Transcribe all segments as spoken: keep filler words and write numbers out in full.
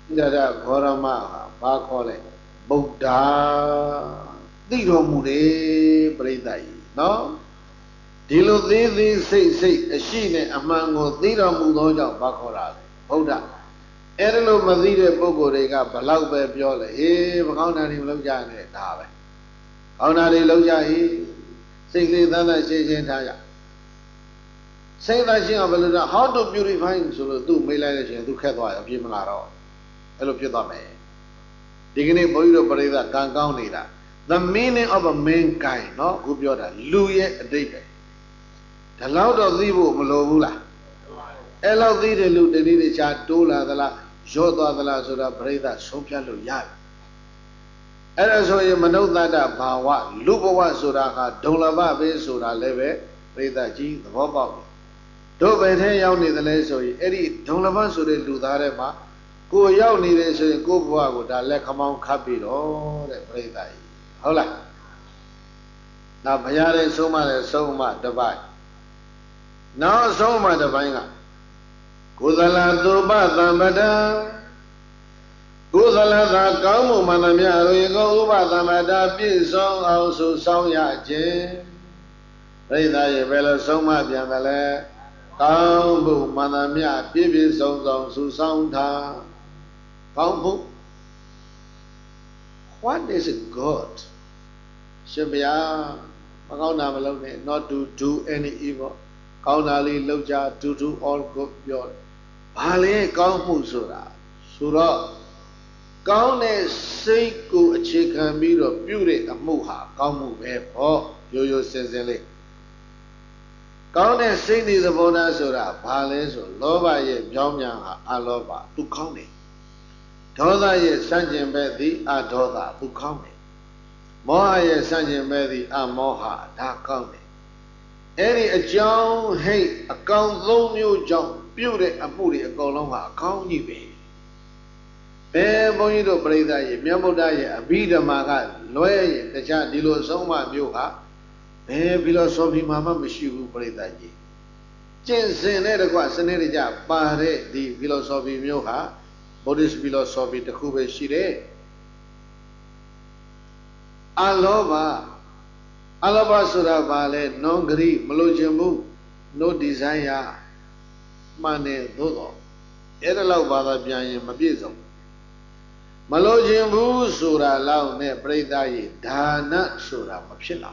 Ida Gorama Bakole Buddha Diro Mure Bredai no Dilo Didi say say a shine among Dira Mudoja Bakora Buddha Erelo Madire Bogorega Balauba Biola E Vauna Loja Dave Auna Loja E Singly Dana Shin Taya Say that she how to purify so do Milay to Katwa of Yimaro Hello Putame Digging Boyo Parida Kankaunida the meaning of a mankind no Gubioda Louis David the loud of Zibu Malovula Elo Didi Lu Didi Chatula the la Jota the la Soda Parida Sopia Luyab Eraso Manota Bawa Lubawa Sudaka Dolava Besuda Leve Rida G the Bobo Do Bete Yauni the Leso Eddie Dolava Sude Ludarema Go Yauni the Sue Go Boago da Lecamon Capito the Rida Hola now Payare Soma Soma Divine now Soma Divine Kudala Duba Zamada Kudala Kamu Manamia Rigo Uba Zamada Pison also Sonya Jim Rida Bella Soma Biamale Kambu Manamia Bibi Song Susanta Kambu What is God? Shibya Makauna Malone not to do any evil. Kaunali Loja to do all good beyond. Bale Kambu Sura Sura Kaune Seiko a chicken meat of beauty a muha, Kamu Bepo, Yoyo Sensele. Kaune Sini the Bona Sura, Palace or Loba ye Pyongyang Aloba, to Kaune. Toda ye Sanjin Betty, a Doda, to Kaune. Moha ye Sanjin Betty, a Moha, da Kaune. Any a John, hey, a count low new John, beauty a booty a golonga, count you be. Bear Bonito Breda, Miamoda, a Bida Maga, Loy, the Chan Dilo Soma Muha, Bear philosophy Mamma Mishu Breda. Jensen Edaqua Senerija, Pare, the philosophy Muha, Buddhist philosophy, the Kube Shire. Aloba, Aloba Sura Vale, no grief, Malojambu, no desire, Mane, Dodo. Edalo Bada Bian Mabizum. Malojambu Sura Lao Ne Breda, Dana Sura Mapshila.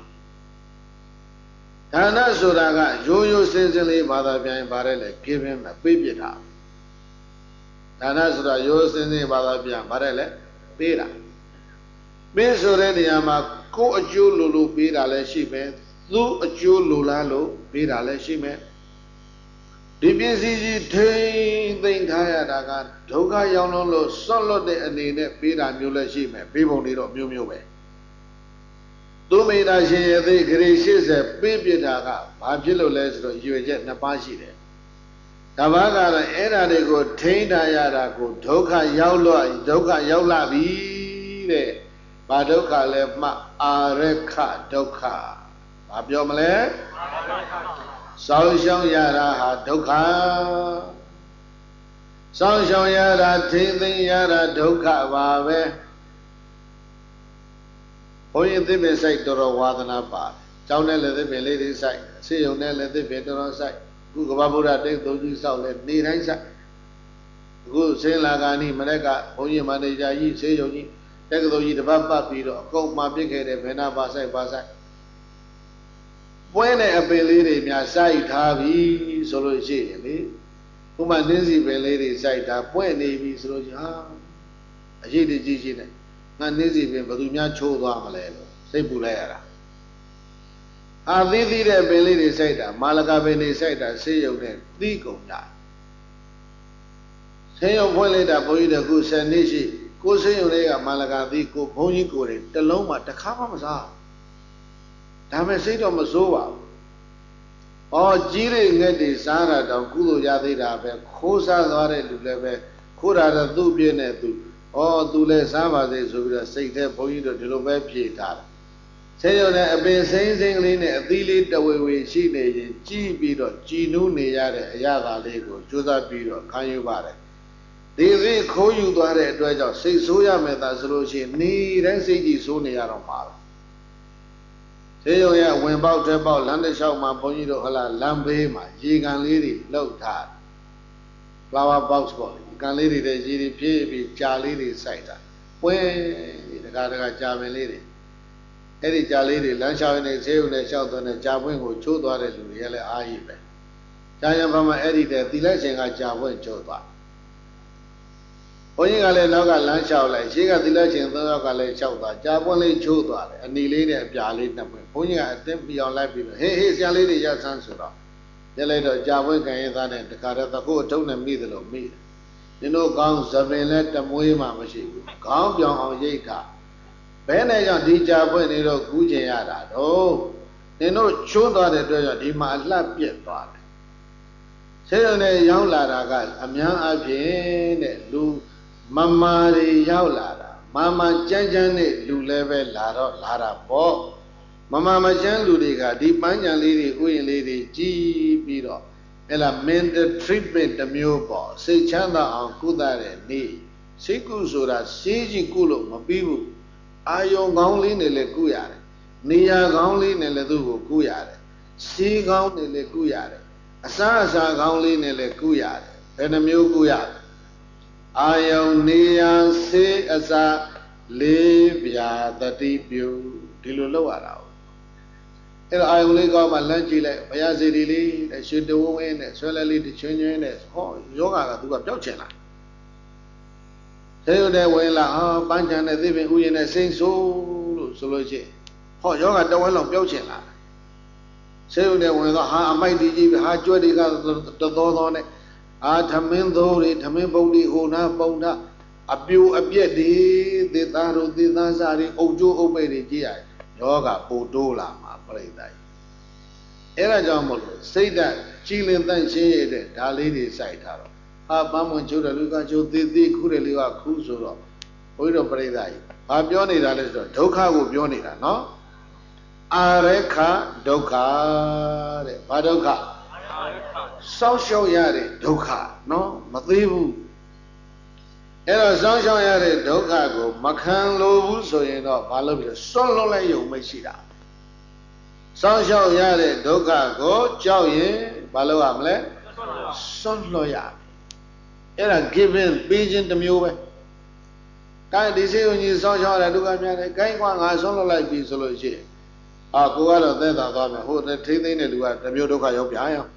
Dana Sura, Joyo Sensely Bada Bian Barele, give him a baby down. Dana Sura, Yo Sensely Bada Bian Barele, Beda. Miss Orediama, go a Jew Lulu, Beda Leshime, Lu a Jew Lulalo, Beda Leshime. The busy train the entire Dagan, Toga Yonolo, Solo de Anine, Beda Muleshime, people need of Mumume. Do me that she the gracious a baby daga, Pabilo Lesro, you get Napashi. Tavaga, Era de go, Taina Yara go, Toka Yaula, Toka Yaula Vide. Badoka lema areka doka. Abiomale? Saushon yara doka. Saushon yara tithing yara doka vabe. Oye the site Doro Wadana Ba. Jownel the lady site. See you let the veteran site. Gugabura take those out let me answer. Good say Lagani Maneka, Oye Manager, ye say you. Take the Baba Piro, go my big head, Vena Basai Basai. When a lady, my side have ye solo jay, whom a lazy lady side up when they be solo. A jaded gigine, not lazy, but do not show the amalelo, say Bulera. I really the lady said that Malaga Bene said that say your name, Digo. Say your boy later, boy, the good Sanishi. Go say you lay a Malaga, go pony go in, the Loma, the Kamasa. Dame say to Mazova. Or Jiri get the Sara, the Gulu Yadida, Cosa Lore Luleve, Kura do Bienetu, or Dule Sava, they should say that for you to Lube Pieta. Say on a base saying, a delete the way we see the G. Bido, G. Nuni Yada, Yada Lego, Juda Bido, can you buy it? ဒီသည်ခိုးယူသွားတဲ့အတွက်ကြောင့်စိတ်ဆိုးရမယ်သာဆိုလို့ရှိရင်နေတဲ့စိတ်ကြီးဆိုးနေရတော့မှာပဲဆေးရုံရဲ့ဝင်ပေါက်ထွက်ပေါက်လမ်းတစ်လျှောက်မှာဘုန်းကြီးတို့ဟလာလမ်းဘေးမှာရေကန်လေးတွေလှုပ်ထား flower box ပေါ့လေကန်လေးတွေတဲ့ရေတွေဖြည့်ပြီးကြာလေးတွေစိုက်တာပွင့်တကားတကားကြာပင်လေးတွေအဲ့ဒီကြာလေးတွေလမ်းလျှောက်နေဆေးရုံနဲ့လျှောက်သွင်းတဲ့ကြာပွင့်ကိုချိုးသွားတဲ့လူတွေလည်းအားကြီးပဲကြာရံဘာမှအဲ့ဒီတဲ့သီလက်ရှင်ကကြာပွင့်ချိုးသွားဘုန်းကြီးကလည်းနောက်ကလမ်းလျှောက်လိုက်ရှေ့ကသီလက်ရှင်သုံးယောက်ကလည်းလျှောက်သွားကြာပွင့်လေးချိုးသွားတယ်အနီလေးနဲ့အပြာလေးနှစ်ပွင့်ဘုန်းကြီးကအတင်းပြောင်းလိုက်ပြီးတော့ဟေးဟေးဆရာလေးတွေရဆန်းဆိုတော့ရလိုက်တော့ကြာပွင့်ခံရသားတဲ့တခါတည်းသခုအထုံးနဲ့မိသလိုမိတယ်နင်တို့ကောင်းသပင်လည်းတမွေးမှမရှိဘူးခေါင်းပြောင်အောင်ရိတ်ခါဘယ်နဲ့ကြောင့်ဒီကြာပွင့်နေတော့ကူးကျင်ရတာတော့နင်တို့ချိုးသွားတဲ့အတွက်ကြောင့်ဒီမှာအလှပြက်သွားတယ်ဆေးရုံနဲ့ရောက်လာတာကအများအပြည့်တဲ့လူမမာတွေရောက်လာတာမမကြမ်းကြမ်းနဲ့လူလည်းပဲလာတော့လာတာပေါ့မမမကြမ်းလူတွေကဒီပန်းကြံလေးတွေဥယျာဉ်လေးတွေကြီးပြီးတော့အဲ့လား mental treatment တစ်မျိုးပေါ့စိတ်ချမ်းသာအောင်ကုသတဲ့နေ့စိတ်ကုဆိုတာစေးကြီးကုလို့မပြီးဘူးအာယုံကောင်းလေးနဲ့လည်းကုရတယ်နေရာကောင်းလေးနဲ့လည်းသူ့ကိုကုရတယ်စေးကောင်းနဲ့လည်းကုရတယ်အစားအစာကောင်းလေးနဲ့လည်းကုရတယ်ဘယ်နှမျိုးကုရလဲအာယုံနေရာစေးအစာလေးပြာတတိပြုဒီလိုလုပ်ရတာအဲ့တော့အာယုံလေးကောင်းမှလမ်းကြည့်လိုက်ဘုရားစီဒီလေးတဲ့ရွှေတဝင်းဝင်းနဲ့ဆွဲလဲလေးတချွင်းချွင်းနဲ့ဟောယောဂကသူကပျောက်ချင်လာဆေးရုံနဲ့ဝင်လာဟာပန်းချံနဲ့သိပင်ဥယျာဉ်နဲ့စိမ့်ဆိုးလို့ဆိုလို့ရှိရင်ဟောယောဂတဝင်းလောက်ပျောက်ချင်လာဆေးရုံနဲ့ဝင်တော့ဟာအမိုက်တီကြီးဟာကြွက်တွေကတသောသောနဲ့အာထမင်းသောတွေထမင်းပုတ်တွေဟိုနာပုံနာအပြိုအပြက်တွေသေသားတို့သေသားစားတွေအုပ်ကျိုးအုပ်ပိတ်တွေကြည့်ရယောဂပူတိုးလာမှာပြိတ္တာအဲ့ဒါကြောင့်မို့လို့စိတ်ဓာတ်ကြည်လင်တန့်ရှင်းရတဲ့ဓာလေးတွေစိုက်ထားတော့ဟာပန်းမွန်ချိုးတယ်လူကချိုးသေးသေးခူးတယ်လူကခူးဆိုတော့ဘုန်းကြီးတို့ပြိတ္တာကြီးဘာပြောနေတာလဲဆိုတော့ဒုက္ခကိုပြောနေတာနော်အာရခဒုက္ခတဲ့ဘာဒုက္ခစောင့်ရှောက်ရတဲ့ဒုက္ခနော်မသေးဘူးအဲ့တော့စောင့်ရှောက်ရတဲ့ဒုက္ခကိုမခံလို့ဘူးဆိုရင်တော့ဘာလို့ဖြစ်စွန့်လွတ်လိုက်ရုံမရှိတာစောင့်ရှောက်ရတဲ့ဒုက္ခကိုကြောက်ရင်ဘာလို့ရမလဲစွန့်လွတ်ရအဲ့ဒါ given ပေးခြင်းတစ်မျိုးပဲကိုင်းဒီစေုံကြီးစောင့်ရှောက်ရတဲ့ဒုက္ခများတယ်ကိုင်းကွာငါစွန့်လွတ်လိုက်ပြီဆိုလို့ရှိရင်အာကိုကတော့သက်သာသွားမယ်ဟိုထိမ့်သိမ့်တဲ့လူကတစ်မျိုးဒုက္ခရောက်ပြန်ရော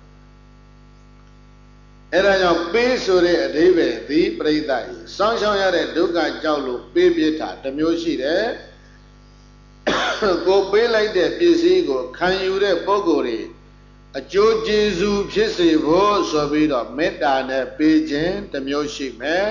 အဲ့ဒါကြောင့်ပေးဆိုတဲ့အဓိပ္ပာယ်ဒီပရိသတ်ကြီးစောင့်ရှောက်ရတဲ့ဒုက္ခကြောက်လို့ပေးပြတာတစ်မျိုးရှိတယ်ကိုပေးလိုက်တဲ့ပစ္စည်းကိုခံယူတဲ့ပုဂ္ဂိုလ်တွေအကျိုးကျေးဇူးဖြစ်စေဖို့ဆိုပြီးတော့မေတ္တာနဲ့ပေးခြင်းတစ်မျိုးရှိမယ်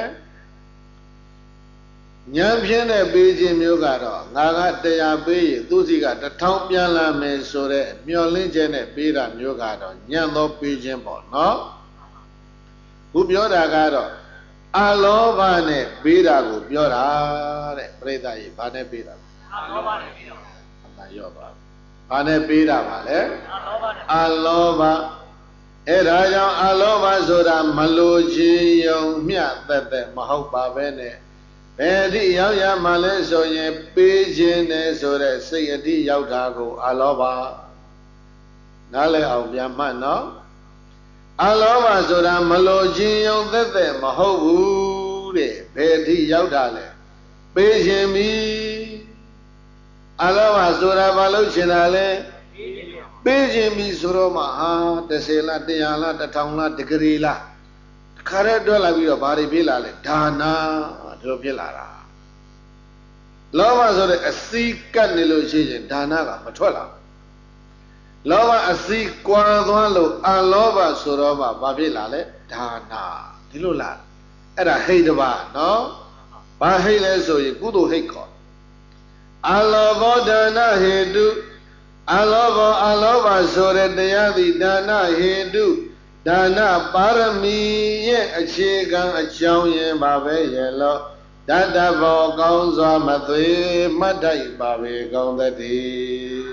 ဉာဏ်ဖြင့်နဲ့ပေးခြင်းမျိုးကတော့ငါကတရားပေးရင်သူစီကတစ်ထောင်ပြန်လာမယ်ဆိုတဲ့မျှော်လင့်ချက်နဲ့ပေးတာမျိုးကတော့ဉာဏ်သောပေးခြင်းပေါ့နော်ခုပြောတာကတော့အလောဘနဲ့ပေးတာကိုပြောတာတဲ့ပြိဿကြီးဘာနဲ့ပေးတာအလောဘနဲ့ပေးတာအမှန်ရောပါဘာနဲ့ပေးတာပါလဲအလောဘအဲ့ဒါကြောင့်အလောဘဆိုတာမလိုချင်ယုံမျှသက်သက်မဟုတ်ပါပဲနဲ့ဘယ်အထိရောက်ရမှလဲဆိုရင်ပေးခြင်းနဲ့ဆိုတဲ့စိတ်အထိရောက်တာကိုအလောဘနားလည်အောင်ပြန်မှတ်နော်အလောဘဆိုတာမလိုချင်ယုံသက်သက်မဟုတ်ဘူးတဲ့ဘယ်အထိရောက်တာလဲပေးခြင်းပြီအလောဘဆိုတာဘာလို့ချင်တာလဲပေးခြင်းပြီဆိုတော့မှဟာတစ်ဆယ်လားတစ်ရာလားတစ်ထောင်လားတစ်ဂရီလားတခါတည်းတွက်လာပြီးတော့ဘာတွေဖြစ်လာလဲဒါနာဒီလိုဖြစ်လာတာလောဘဆိုတဲ့အစီကတ်နေလို့ရှိရင်ဒါနာကမထွက်လာလောဘအစီကွာသွားလို့အလောဘဆိုတော့မှဘာဖြစ်လာလဲဒါနာဒီလိုလားအဲ့ဒါဟိတ်တပါနော်ဘာဟိတ်လဲဆိုရင်ကုသိုလ်ဟိတ်ခေါ်အလောဘောဒါနဟေတုအလောဘောအလောဘဆိုတဲ့တရားသည်ဒါနဟေတုဒါနပါရမီရဲ့အခြေခံအကြောင်းရင်းပါပဲရဲ့လို့တတ္တဘောကောင်းစွာမသွေမှတ်တိုက်ပါပဲကောင်းသတည်း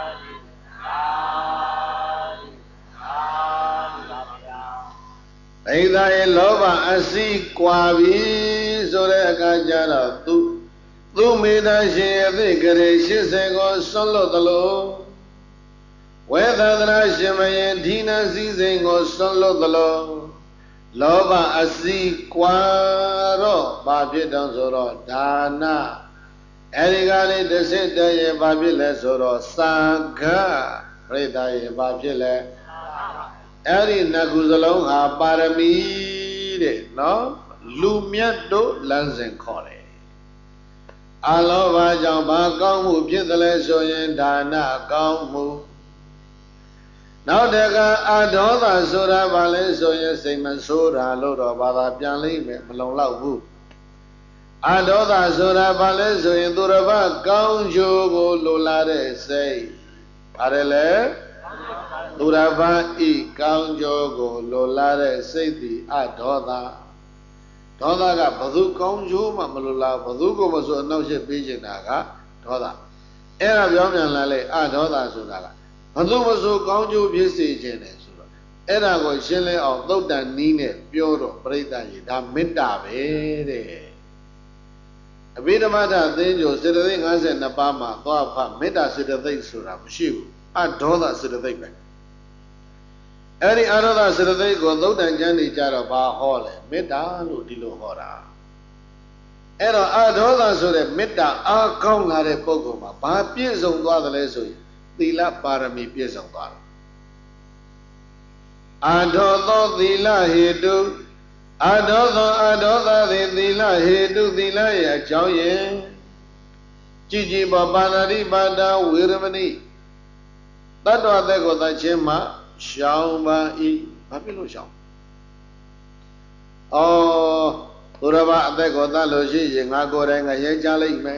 ဘိဒါရဲ့လောဘအစီကွာပြီဆိုတဲ့အခါကျတော့သူသူမေတ္တာရှင်အသိကရေရှစ်ဆယ်ကိုဆွန့်လွတ်သလိုဝေသန္တရာရှင်မရင်ဒိနာစည်းစိမ်ကိုဆွန့်လွတ်သလိုလောဘအစီကွာတော့ဘာဖြစ်တော့ဆိုတော့ဒါနအဲဒီကလေးတစ်စစ်တည်းရင်ဘာဖြစ်လဲဆိုတော့သံဃာပြိတ္တာရင်ဘာဖြစ်လဲအဲ့ဒီနှစ်ခုစလုံးဟာပါရမီတဲ့နော်လူမြတ်တို့လမ်းစဉ်ခေါ်တယ်အလောဘကြောင့်ဘာကောင်းမှုဖြစ်တယ်လဲဆိုရင်ဒါနကောင်းမှုနောက်တကအဒေါသဆိုတာဘာလဲဆိုရင်စိတ်မဆိုးတာလို့တော့ဘာသာပြန်လိမ့်မယ်မလုံလောက်ဘူးအဒေါသဆိုတာဘာလဲဆိုရင်သူတစ်ပါးကောင်းကျိုးကိုလိုလားတဲ့စိတ်ပါတယ်လေသူတစ်ပါးဤကောင်းကျိုးကိုလိုလားတဲ့စိတ်သည်အဒေါသဒေါသကဘသူကောင်းကျိုးမှမလိုလားဘသူကိုမဆိုအနှောက်အယှက်ပေးနေတာကဒေါသအဲ့ဒါပြောပြန်လာလေအဒေါသဆိုတာကဘသူမဆိုကောင်းကျိုးဖြစ်စေခြင်းတယ်ဆိုတော့အဲ့ဒါကိုရှင်းလင်းအောင်သုတ်တန်နီးနဲ့ပြောတော့ပြိဿရေဒါမေတ္တာပဲတဲ့အဘိဓမ္မာဒသင်္ကြန်စေတသိက်၅၂ပါးမှာသွားဖမေတ္တာစေတသိက်ဆိုတာမရှိဘူးအဒေါသစေတသိက်ပဲအဲ့ဒီအဒေါသစေတသိက်ကိုသုတ်တန်ကျမ်းနေကြတော့ဘာဟောလဲမေတ္တာလို့ဒီလိုဟောတာအဲ့တော့အဒေါသဆိုတဲ့မေတ္တာအားကောင်းလာတဲ့ပုဂ္ဂိုလ်မှာဘာပြည့်စုံသွားသလဲဆိုရင်သီလပါရမီပြည့်စုံသွားတယ်အဒေါသောသီလဟေတုအဒေါသောအဒေါသသည်သီလဟေတုသီလရဲ့အကြောင်းရင်းကြည်ကြည်ပေါ်ပါဏာတိပါဒဝေရမဏိတတ္တဝသက်ကိုသတ်ခြင်းမှာရှောင်ပါ၏ဘာဖြစ်လို့ရှောင်ဩသူတော်ဘာအသက်ကိုသတ်လို့ရှိရင်ငါကိုယ်တိုင်ငရဲကြလိုက်မယ်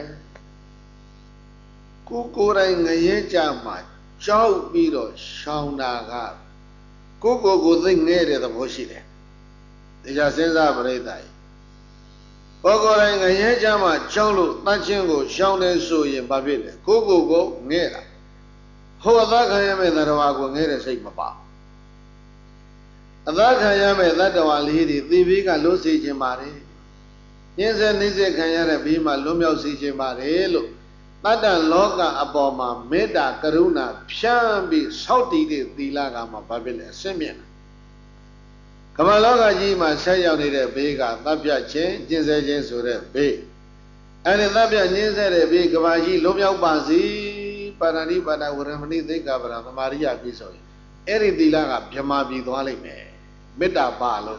ကိုကိုယ်တိုင်ငရဲကြမှာကြောက်ပြီးတော့ရှောင်တာကကိုကိုယ်ကိုသိငဲတဲ့သဘောရှိတယ်တရားစဉ်းစားပရိသတ်ကိုကိုယ်တိုင်ငရဲကြမှာကြောက်လို့တတ်ခြင်းကိုရှောင်တယ်ဆိုရင်ဘာဖြစ်လဲကိုကိုကိုငဲတာဟိုအသက်ခံရမယ့်သတ္တဝါကိုငဲတဲ့စိတ်မပါအသက်ခံရမယ့်သတ္တဝါလေးတွေသေဘေးကလွတ်စေခြင်းပါတယ်ညင်းစေနှိမ့်စေခံရတဲ့ဘေးမှာလွတ်မြောက်စေခြင်းပါတယ်လို့တတ္တလောကအပေါ်မှာမေတ္တာကရုဏာဖြန့်ပြီးဆောက်တည်တဲ့သီလကမှဘာဖြစ်လဲအစင်မြင့်ကမ္ဘာလောကကြီးမှာဆက်ရောက်နေတဲ့ဘေးကသတ်ပြတ်ခြင်းကျင့်စေခြင်းဆိုတဲ့ဘေးအဲ့ဒီသတ်ပြတ်ညင်းစေတဲ့ဘေးကမ္ဘာကြီးလွတ်မြောက်ပါစေပါဏာတိပါဒဝရမဏိသိက္ခာပဒသမာရိယပြည့်စုံရင်အဲ့ဒီသီလကဗြဟ္မာပြည်သွားလိမ့်မယ်မေတ္တာပါလို့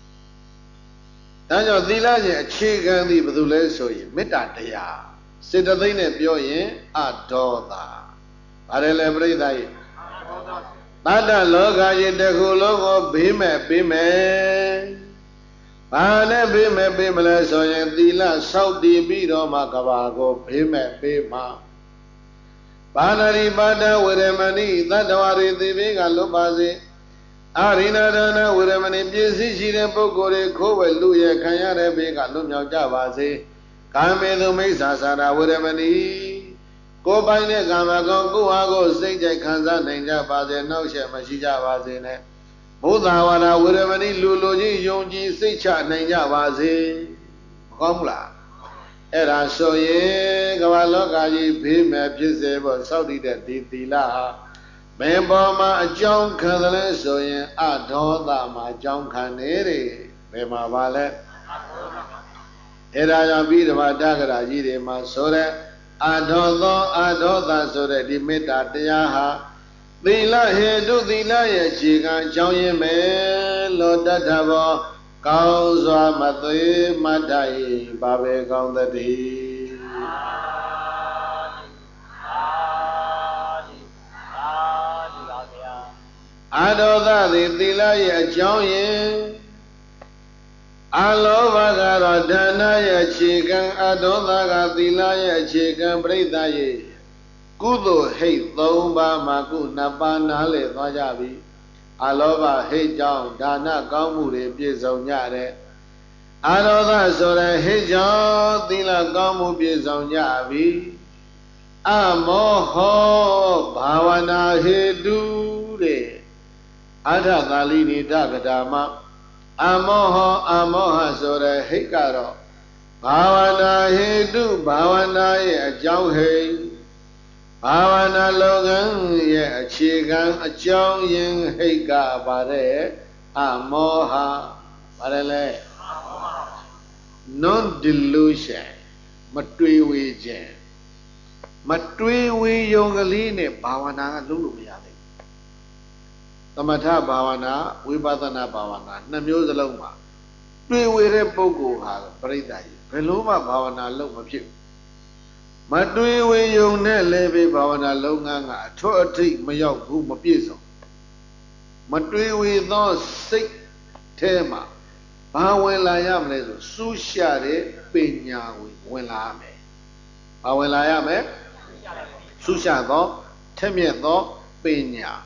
ဒါကြောင့်သီလရဲ့အခြေခံသည်ဘယ်သူလဲဆိုရင်မေတ္တာတရားစေတသိက်နဲ့ပြောရင်အဒေါသပါတယ်လေပြိဿရဲ့တတ္တလောကကြီးတစ်ခုလုံးကိုဘေးမဲ့ဘေးမဲ့ဘာနဲ့ဘေးမဲ့ဘေးမလဲဆိုရင်သီလဆောက်တည်ပြီးတော့မှကဘာကိုဘေးမဲ့ဘေးမှာပါဏာတိပါဒဝေရမဏိသတ္တဝါတွေသေဘေးကလွတ်ပါစေအာရိဏဒါနဝေရမဏိပြည့်စည်ရှိတဲ့ပုဂ္ဂိုလ်တွေခိုးဝဲလူရဲ့ခံရတဲ့ဘေးကလွတ်မြောက်ကြပါစေကာမေသူမိစ္ဆာစာရဝေရမဏိကိုယ်ပိုင်တဲ့ကာမဂုဏ်ကိုယ်ဟာကိုယ်စိတ်ကြိုက်ခံစားနိုင်ကြပါစေနှောက်ယှက်မရှိကြပါစေနဲ့ဘုဒ္ဓဝါဒဝေရမဏိလူလူချင်းယုံကြည်စိတ်ချနိုင်ကြပါစေမကောင်းဘူးလားအဲ့ဒါဆိုရင်ကမ္ဘာလောကကြီးဘေးမဲ့ဖြစ်စေဖို့စောင့်တည်တဲ့ဒီသီလဟာဘယ်ပေါ်မှာအကြောင်းခံတယ်လဲဆိုရင်အဒေါသမှာအကြောင်းခံနေတယ်ဘယ်မှာပါလဲအဲ့ဒါကြောင့်ပြီးတော့တက္ကရာကြီးတွေမှာဆိုတဲ့အဒေါသောအဒေါသဆိုတဲ့ဒီမေတ္တာတရားဟာသီလဟေတုသီလရဲ့အခြေခံအကြောင်းရင်းပဲလောတတ္ထဘောကောင်းစွာမသေးမတ္တ၏ဘာပဲကောင်းသတည်းအဒေါသသည်သီလရဲ့အကြောင်းရင်းအလောဘကတော့ဒါနရဲ့အခြေခံအဒေါသကသီလရဲ့အခြေခံပြိဿရဲ့ကုသိုလ်ဟိတ်သုံးပါးမှာကုနှစ်ပါးနားလည်သွားကြပြီအလောဘဟိတ်ကြောင့်ဒါနကောင်းမှုတွေပြည့်စုံကြတယ်အဒေါသဆိုတဲ့ဟိတ်ကြောင့်သီလကောင်းမှုပြည့်စုံကြပြီအမောဟောဘာဝနာဟေတုတဲ့အထသာလိနိတကထာမ Amoha amoha sore hikaro Bhavana hetu bhavana ye ajong hei Bhavana logan ye achigan ajong yin hika bare Amoha Barele Non-delusion Matui wijen Matui wi yongaline Bhavana lulu miyade Tamatha bhavana, vipadana bhavana, namyo zaloma. Tui wire pogo ha, paridai. Peluma bhavana lo mapyu. Matui wi yung ne lebe bhavana lo nga nga. Cho ati mayaw gu mapyeso. Matui wi no sik tema. Bhawen la yam le so. Susha de pinya wi wen la me. Bhawen la yam me. Susha do, temye do, pinya.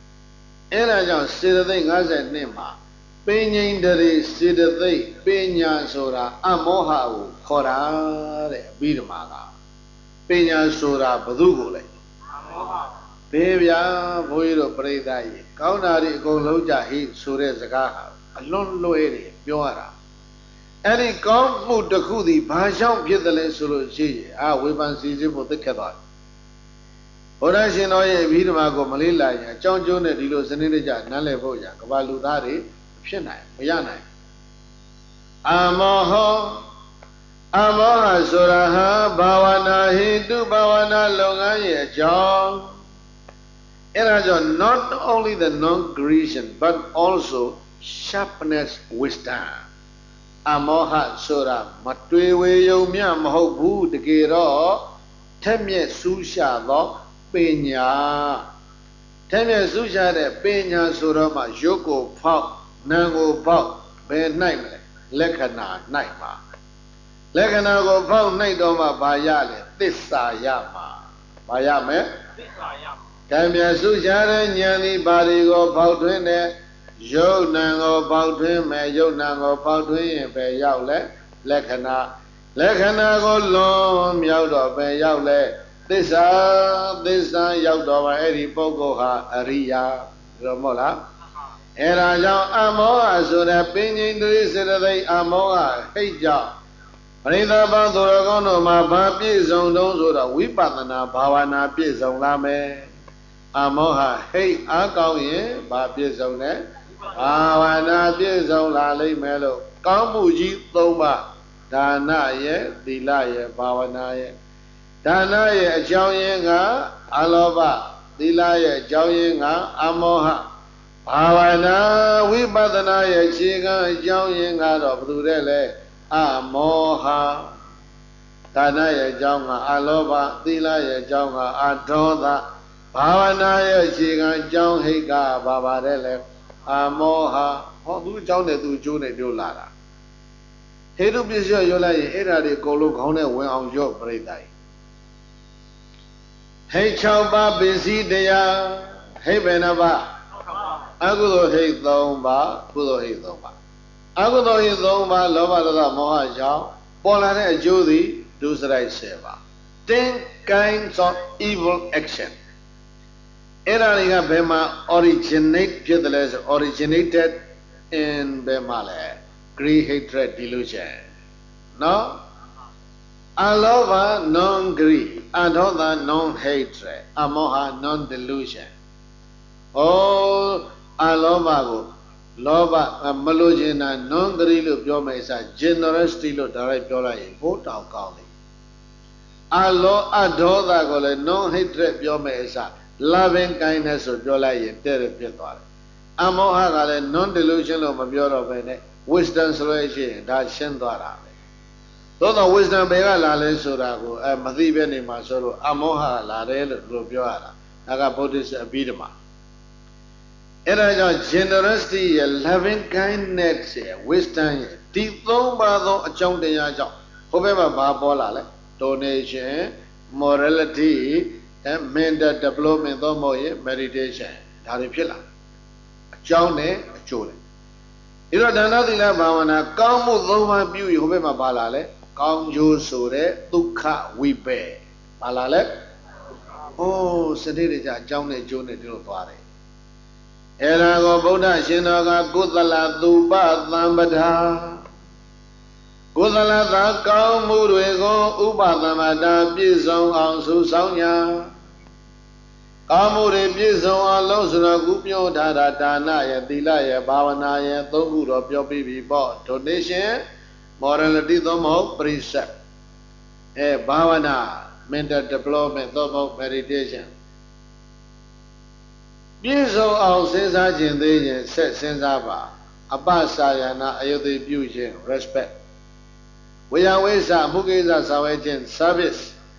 Eraကြောင့်စေတသိက်၅၂မှာပင်ငိမ့်တရေစေတသိက်ပညာဆိုတာအမောဟကိုခေါ်တာတဲ့အပြီးဓမ္မကပညာဆိုတာဘယ်သူကိုလဲအမောဟဘေးဗျာဘုန်းကြီးတို့ပြိဿကြီးကောင်းတာတွေအကုန်လုံးကြဟိဆိုတဲ့စကားဟာအလွန်လွယ်တယ်ပြောရတာအဲ့ဒီကောင်းမှုတစ်ခုဒီဘာကြောင့်ဖြစ်တယ်လဲဆိုလို့ရှိရင်အာဝေဖန်စီစစ်ဖို့သိခက်သွားဘုရားရှင်တော်ရဲ့အဘိဓမ္မာကိုမလေးလာရင်အကြောင်းကျိုးနဲ့ဒီလိုစနစ်တကျနားလည်ဖို့ရကဘာလူသားတွေဖြစ်နိုင်မရနိုင်အမောဟအမောဟဆိုတာဟာဘာဝနာဟိတုဘာဝနာလုပ်ငန်းရဲ့အကြောင်းအဲ့ဒါကြောင့် not only the non-creation but also sharpness wisdom အမောဟဆိုတာမတွေးဝေယုံမြမဟုတ်ဘူးတကယ်တော့ထက်မြက်စူးရှာသောပညာထဲမြဲစုရှာတဲ့ပညာဆိုတော့မှရုပ်ကိုဖောက်နာမ်ကိုဖောက်ဘယ်နိုင်မလဲလက္ခဏာနိုင်မှာလက္ခဏာကိုဖောက်နိုင်တော့မှဘာရလဲသစ္စာရမှာဘာရမယ်သစ္စာရမှာထဲမြဲစုရှာတဲ့ဉာဏ်ဒီဘာတွေကိုဖောက်ထွင်းတဲ့ရုပ်နာမ်ကိုဖောက်ထွင်းမယ်ရုပ်နာမ်ကိုဖောက်ထွင်းရင်ပဲရောက်လဲလက္ခဏာလက္ခဏာကိုလွန်မြောက်တော့ပဲရောက်လဲသစ္စာသစ္စာရောက်တော့ပါအဲ့ဒီပုဂ္ဂိုလ်ဟာအရိယာရောမဟုတ်လားအဲ့ဒါကြောင့်အမောဟဆိုတဲ့ပင်ငိမ့်တွေစေတသိက်အမောဟဟိတ်ကြောင့်ပရိသတ်ပန်သူတော်ကောင်းတို့မှာဘာပြည့်စုံတုံးဆိုတော့ဝိပဿနာဘာဝနာပြည့်စုံလာမယ်အမောဟဟိတ်အားကောင်းရင်ဘာပြည့်စုံလဲဘာဝနာပြည့်စုံလာလိမ့်မယ်လို့ကောင်းမှုကြီးသုံးပါဒါနရဲ့သီလရဲ့ဘာဝနာရဲ့ဒါနရဲ့အကြောင်းရင်းကအလောဘသီလရဲ့အကြောင်းရင်းကအမောဟဘာဝနာဝိပဿနာရဲ့ခြေခံအကြောင်းရင်းကတော့ဘယ်သူတဲ့လဲအမောဟဒါနရဲ့အကြောင်းကအလောဘသီလရဲ့အကြောင်းကအဒေါသဘာဝနာရဲ့ခြေခံအကြောင်းဟိတ်ကဘာပါတဲ့လဲအမောဟဟောသူအကြောင်းနဲ့သူအကျိုးနဲ့ပြောလာတာဟေတုပစ္စယရောလိုက်ရင်အဲ့ဓာတွေအကုန်လုံးခေါင်းနဲ့ဝင်အောင်ရော့ပြိတ္တိုင်ဟိတ်၆ပါးပစ္စည်းတရားဟိတ်ဘယ်နှပါအကုသိုလ်ဟိတ်၃ပါးကုသိုလ်ဟိတ်၃ပါးအကုသိုလ်ဟိတ်၃ပါးလောဘဒေါသမောဟကြောင့်ပေါ်လာတဲ့အကျိုးသည်ဒုစရိုက်၁၀ပါး ten kinds of evil action အဲ့ဒါတွေကဘယ်မှာ originate ဖြစ်တယ်လဲဆို originated in ဘယ်မှာလဲ greed hatred delusion နော်အလောဘ non greed အဒေါသ non hatred အမောဟ non delusion ဩအလောဘကိုလောဘမလို့ခြင်းတာ non greed လို့ပြောမယ်အစား generosity လို့ဒါလိုက်ပြောလိုက်ရင်ဘိုးတောင်ကောင်းတယ်အလောအဒေါသကိုလည်း non hatred ပြောမယ်အစား loving kindness ဆိုပြောလိုက်ရင်တဲ့ရဖြစ်သွားတယ်အမောဟကလည်း non delusion လို့မပြောတော့ဘဲနဲ့ wisdom ဆိုလို့ရှိရင်ဒါရှင်းသွားတာပဲသို့တော့ wisdom ဘယ်ကလာလဲဆိုတာကိုအဲမသိပဲနေမှာဆိုလို့အမောဟလာတယ်လို့လို့ပြောရတာဒါက Buddhist အပြီးတမှာအဲ့ဒါကြောင့် generosity ရဲ့ loving kindness ရဲ့ wisdom ရဲ့ဒီသုံးပါးသောအကြောင်းတရားကြောင့်ဟိုဘက်မှာဘာပေါ်လာလဲ donation morality and mental development သောမဟုတ်ရင် meditation ဒါတွေဖြစ်လာအကြောင်းနဲ့အကျိုးနဲ့ဒီတော့ဒါနသီလဘာဝနာကောင်းမှုသုံးပါးပြုရင်ဟိုဘက်မှာဘာလာလဲကောင်းကျိုးဆိုတဲ့ဒုက္ခဝိပယ်ဘာလာလဲအိုးစတိတကြအကြောင်းနဲ့အကျိုးနဲ့ဒီလိုသွားတယ်အဲ့ဒါကိုဗုဒ္ဓရှင်တော်ကကုသလသုပသံပဒာကုသလသာကောင်းမှုတွေကိုဥပသမတာ ပြည့်စုံအောင်ဆုဆောင်ညာကောင်းမှုတွေပြည့်စုံအောင်လို့ဆိုတော့ကုပြောထားတာဒါနရဲ့သီလရဲ့ဘာဝနာရဲ့သုံးခုတော့ပြောပြီးပြီပေါ့ donation morality သို့မဟုတ် precept အဲဘာဝနာ mental development သို့မဟုတ် meditation ပြည့်စုံအောင်စဉ်းစားခြင်းသေးရင်ဆက်စဉ်းစားပါအပစာယနာအယုသိပြုခြင်း respect ဝေယဝိသမှုကိစ္စဆောင်ရွက်ခြင်း service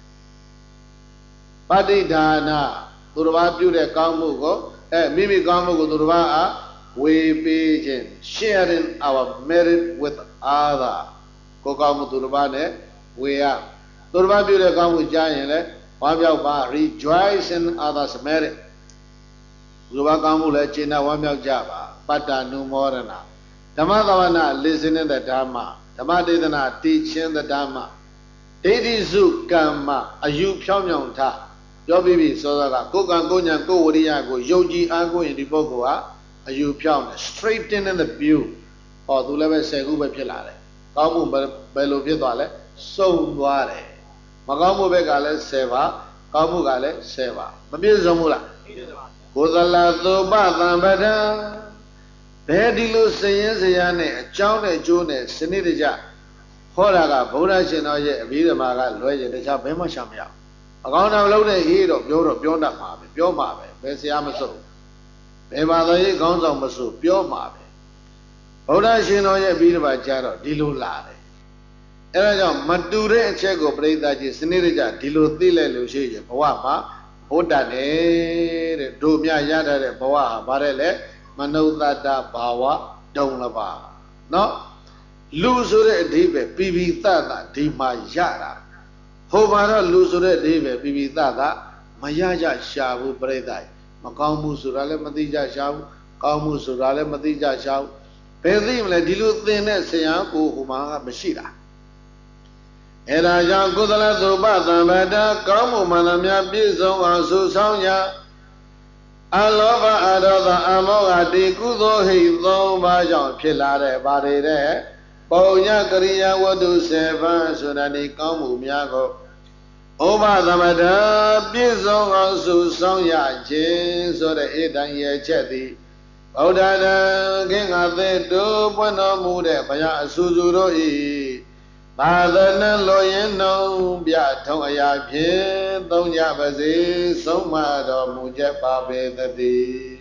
ပဋိဌာနာသူတစ်ပါးပြုတဲ့ကောင်းမှုကိုအဲမိမိကောင်းမှုကိုသူတစ်ပါးအားဝေပေးခြင်း sharing our merit with other ကိုကောင်းမှုသူတစ်ပါးနဲ့ဝေရသူတစ်ပါးပြုတဲ့ကောင်းမှုကြားရင်လည်းဝမ်းမြောက်ပါ rejoice in others merit သူတစ်ပါးကောင်းမှုလည်းကျေနပ်ဝမ်းမြောက်ကြပါပတ္တနုမောရဏဓမ္မသဝနာ listening the dhamma ဓမ္မဒေသနာ teaching the dhamma ဒိဋ္ဌိစုကမ္မအယူဖြောင်းဖြောင်းထားပြောပြီးပြီစောစောကကိုယ်ကံကိုယ်ညာကိုယ်ဝရိယကိုယုံကြည်အားကိုးရင်ဒီပုဂ္ဂိုလ်ဟာအယူဖြောင်းတယ် straighten in the view ဟောသူလည်းပဲဆယ်ခုပဲဖြစ်လာတယ်ကောင်းမှုဘယ်လိုဖြစ်သွားလဲစုံသွားတယ်မကောင်းမှုဘက်ကလည်းဆယ်ပါကောင်းမှုကလည်းဆယ်ပါမပြည့်စုံဘူးလားကိုယ်သလသုပသံပဒံဘယ်ဒီလိုစည်ရင်စရာနဲ့အကြောင်းနဲ့အကျိုးနဲ့စနစ်တကျဟောတာကဗုဒ္ဓရှင်တော်ရဲ့အဘိဓမ္မာကလွဲရင်တခြားဘယ်မှရှာမရဘူးအကောင်းတော်လုံးနဲ့ဟေးတော့ပြောတော့ပြောတတ်မှာပဲပြောမှာပဲဘယ်ဆရာမစိုးဘယ်ဘာသာရေးခေါင်းဆောင်မစိုးပြောမှာပဲဗုဒ္ဓရှင်တော်ရဲ့အဘိဓမ္မာကြားတော့ဒီလိုလာတယ်အဲဒါကြောင့်မတူတဲ့အချက်ကိုပြိဿကြီးစနစ်တကျဒီလိုသိလိုက်လို့ရှိရင်ဘဝမှာဘုဒ္ဓနဲ့တဲ့တို့မြရတတ်တဲ့ဘဝဟာဗါတဲ့လေမနုဿတဘာဝဒုံလပါနော်လူဆိုတဲ့အဓိပ္ပာယ်ပိပိသတဒီမှာရတာဟိုမှာတော့လူဆိုတဲ့အဓိပ္ပာယ်ပိပိသတမရကြရှာဘူးပြိဿမကောင်းမှုဆိုတာလည်းမသိကြရှာဘူးကောင်းမှုဆိုတာလည်းမသိကြရှာဘူးဘယ်သိမလဲဒီလိုသင်တဲ့ဆရာကိုဟိုမှာမရှိတာအဲဒါကြောင့်ကုသလသုပသံပဒကောင်းမှုမှန်သမျှပြည့်စုံအောင်ဆုဆောင်ရာအလောဘအဒေါသအမောဟတိကုသိုလ်ဟိသုံးပါးကြောင့်ဖြစ်လာတဲ့ဗါတွေတဲ့ပုံညကရိယာဝတ္ထုစေဗံဆိုတာဒီကောင်းမှုများကိုဩဘသမဒပြည့်စုံအောင်ဆုဆောင်ရခြင်းဆိုတဲ့ဧတံရဲ့ချက်သည်ဗုဒ္ဓတံခင်္ဃသေတုပွင့်တော်မူတဲ့ဘုရားအဆူဆူတို့ဤသာသနာလိုရင်နှုံပြထုံအရာဖြင့်သုံးကြပါစေဆုံးမတော်မူချက်ပါပေတည်းမိ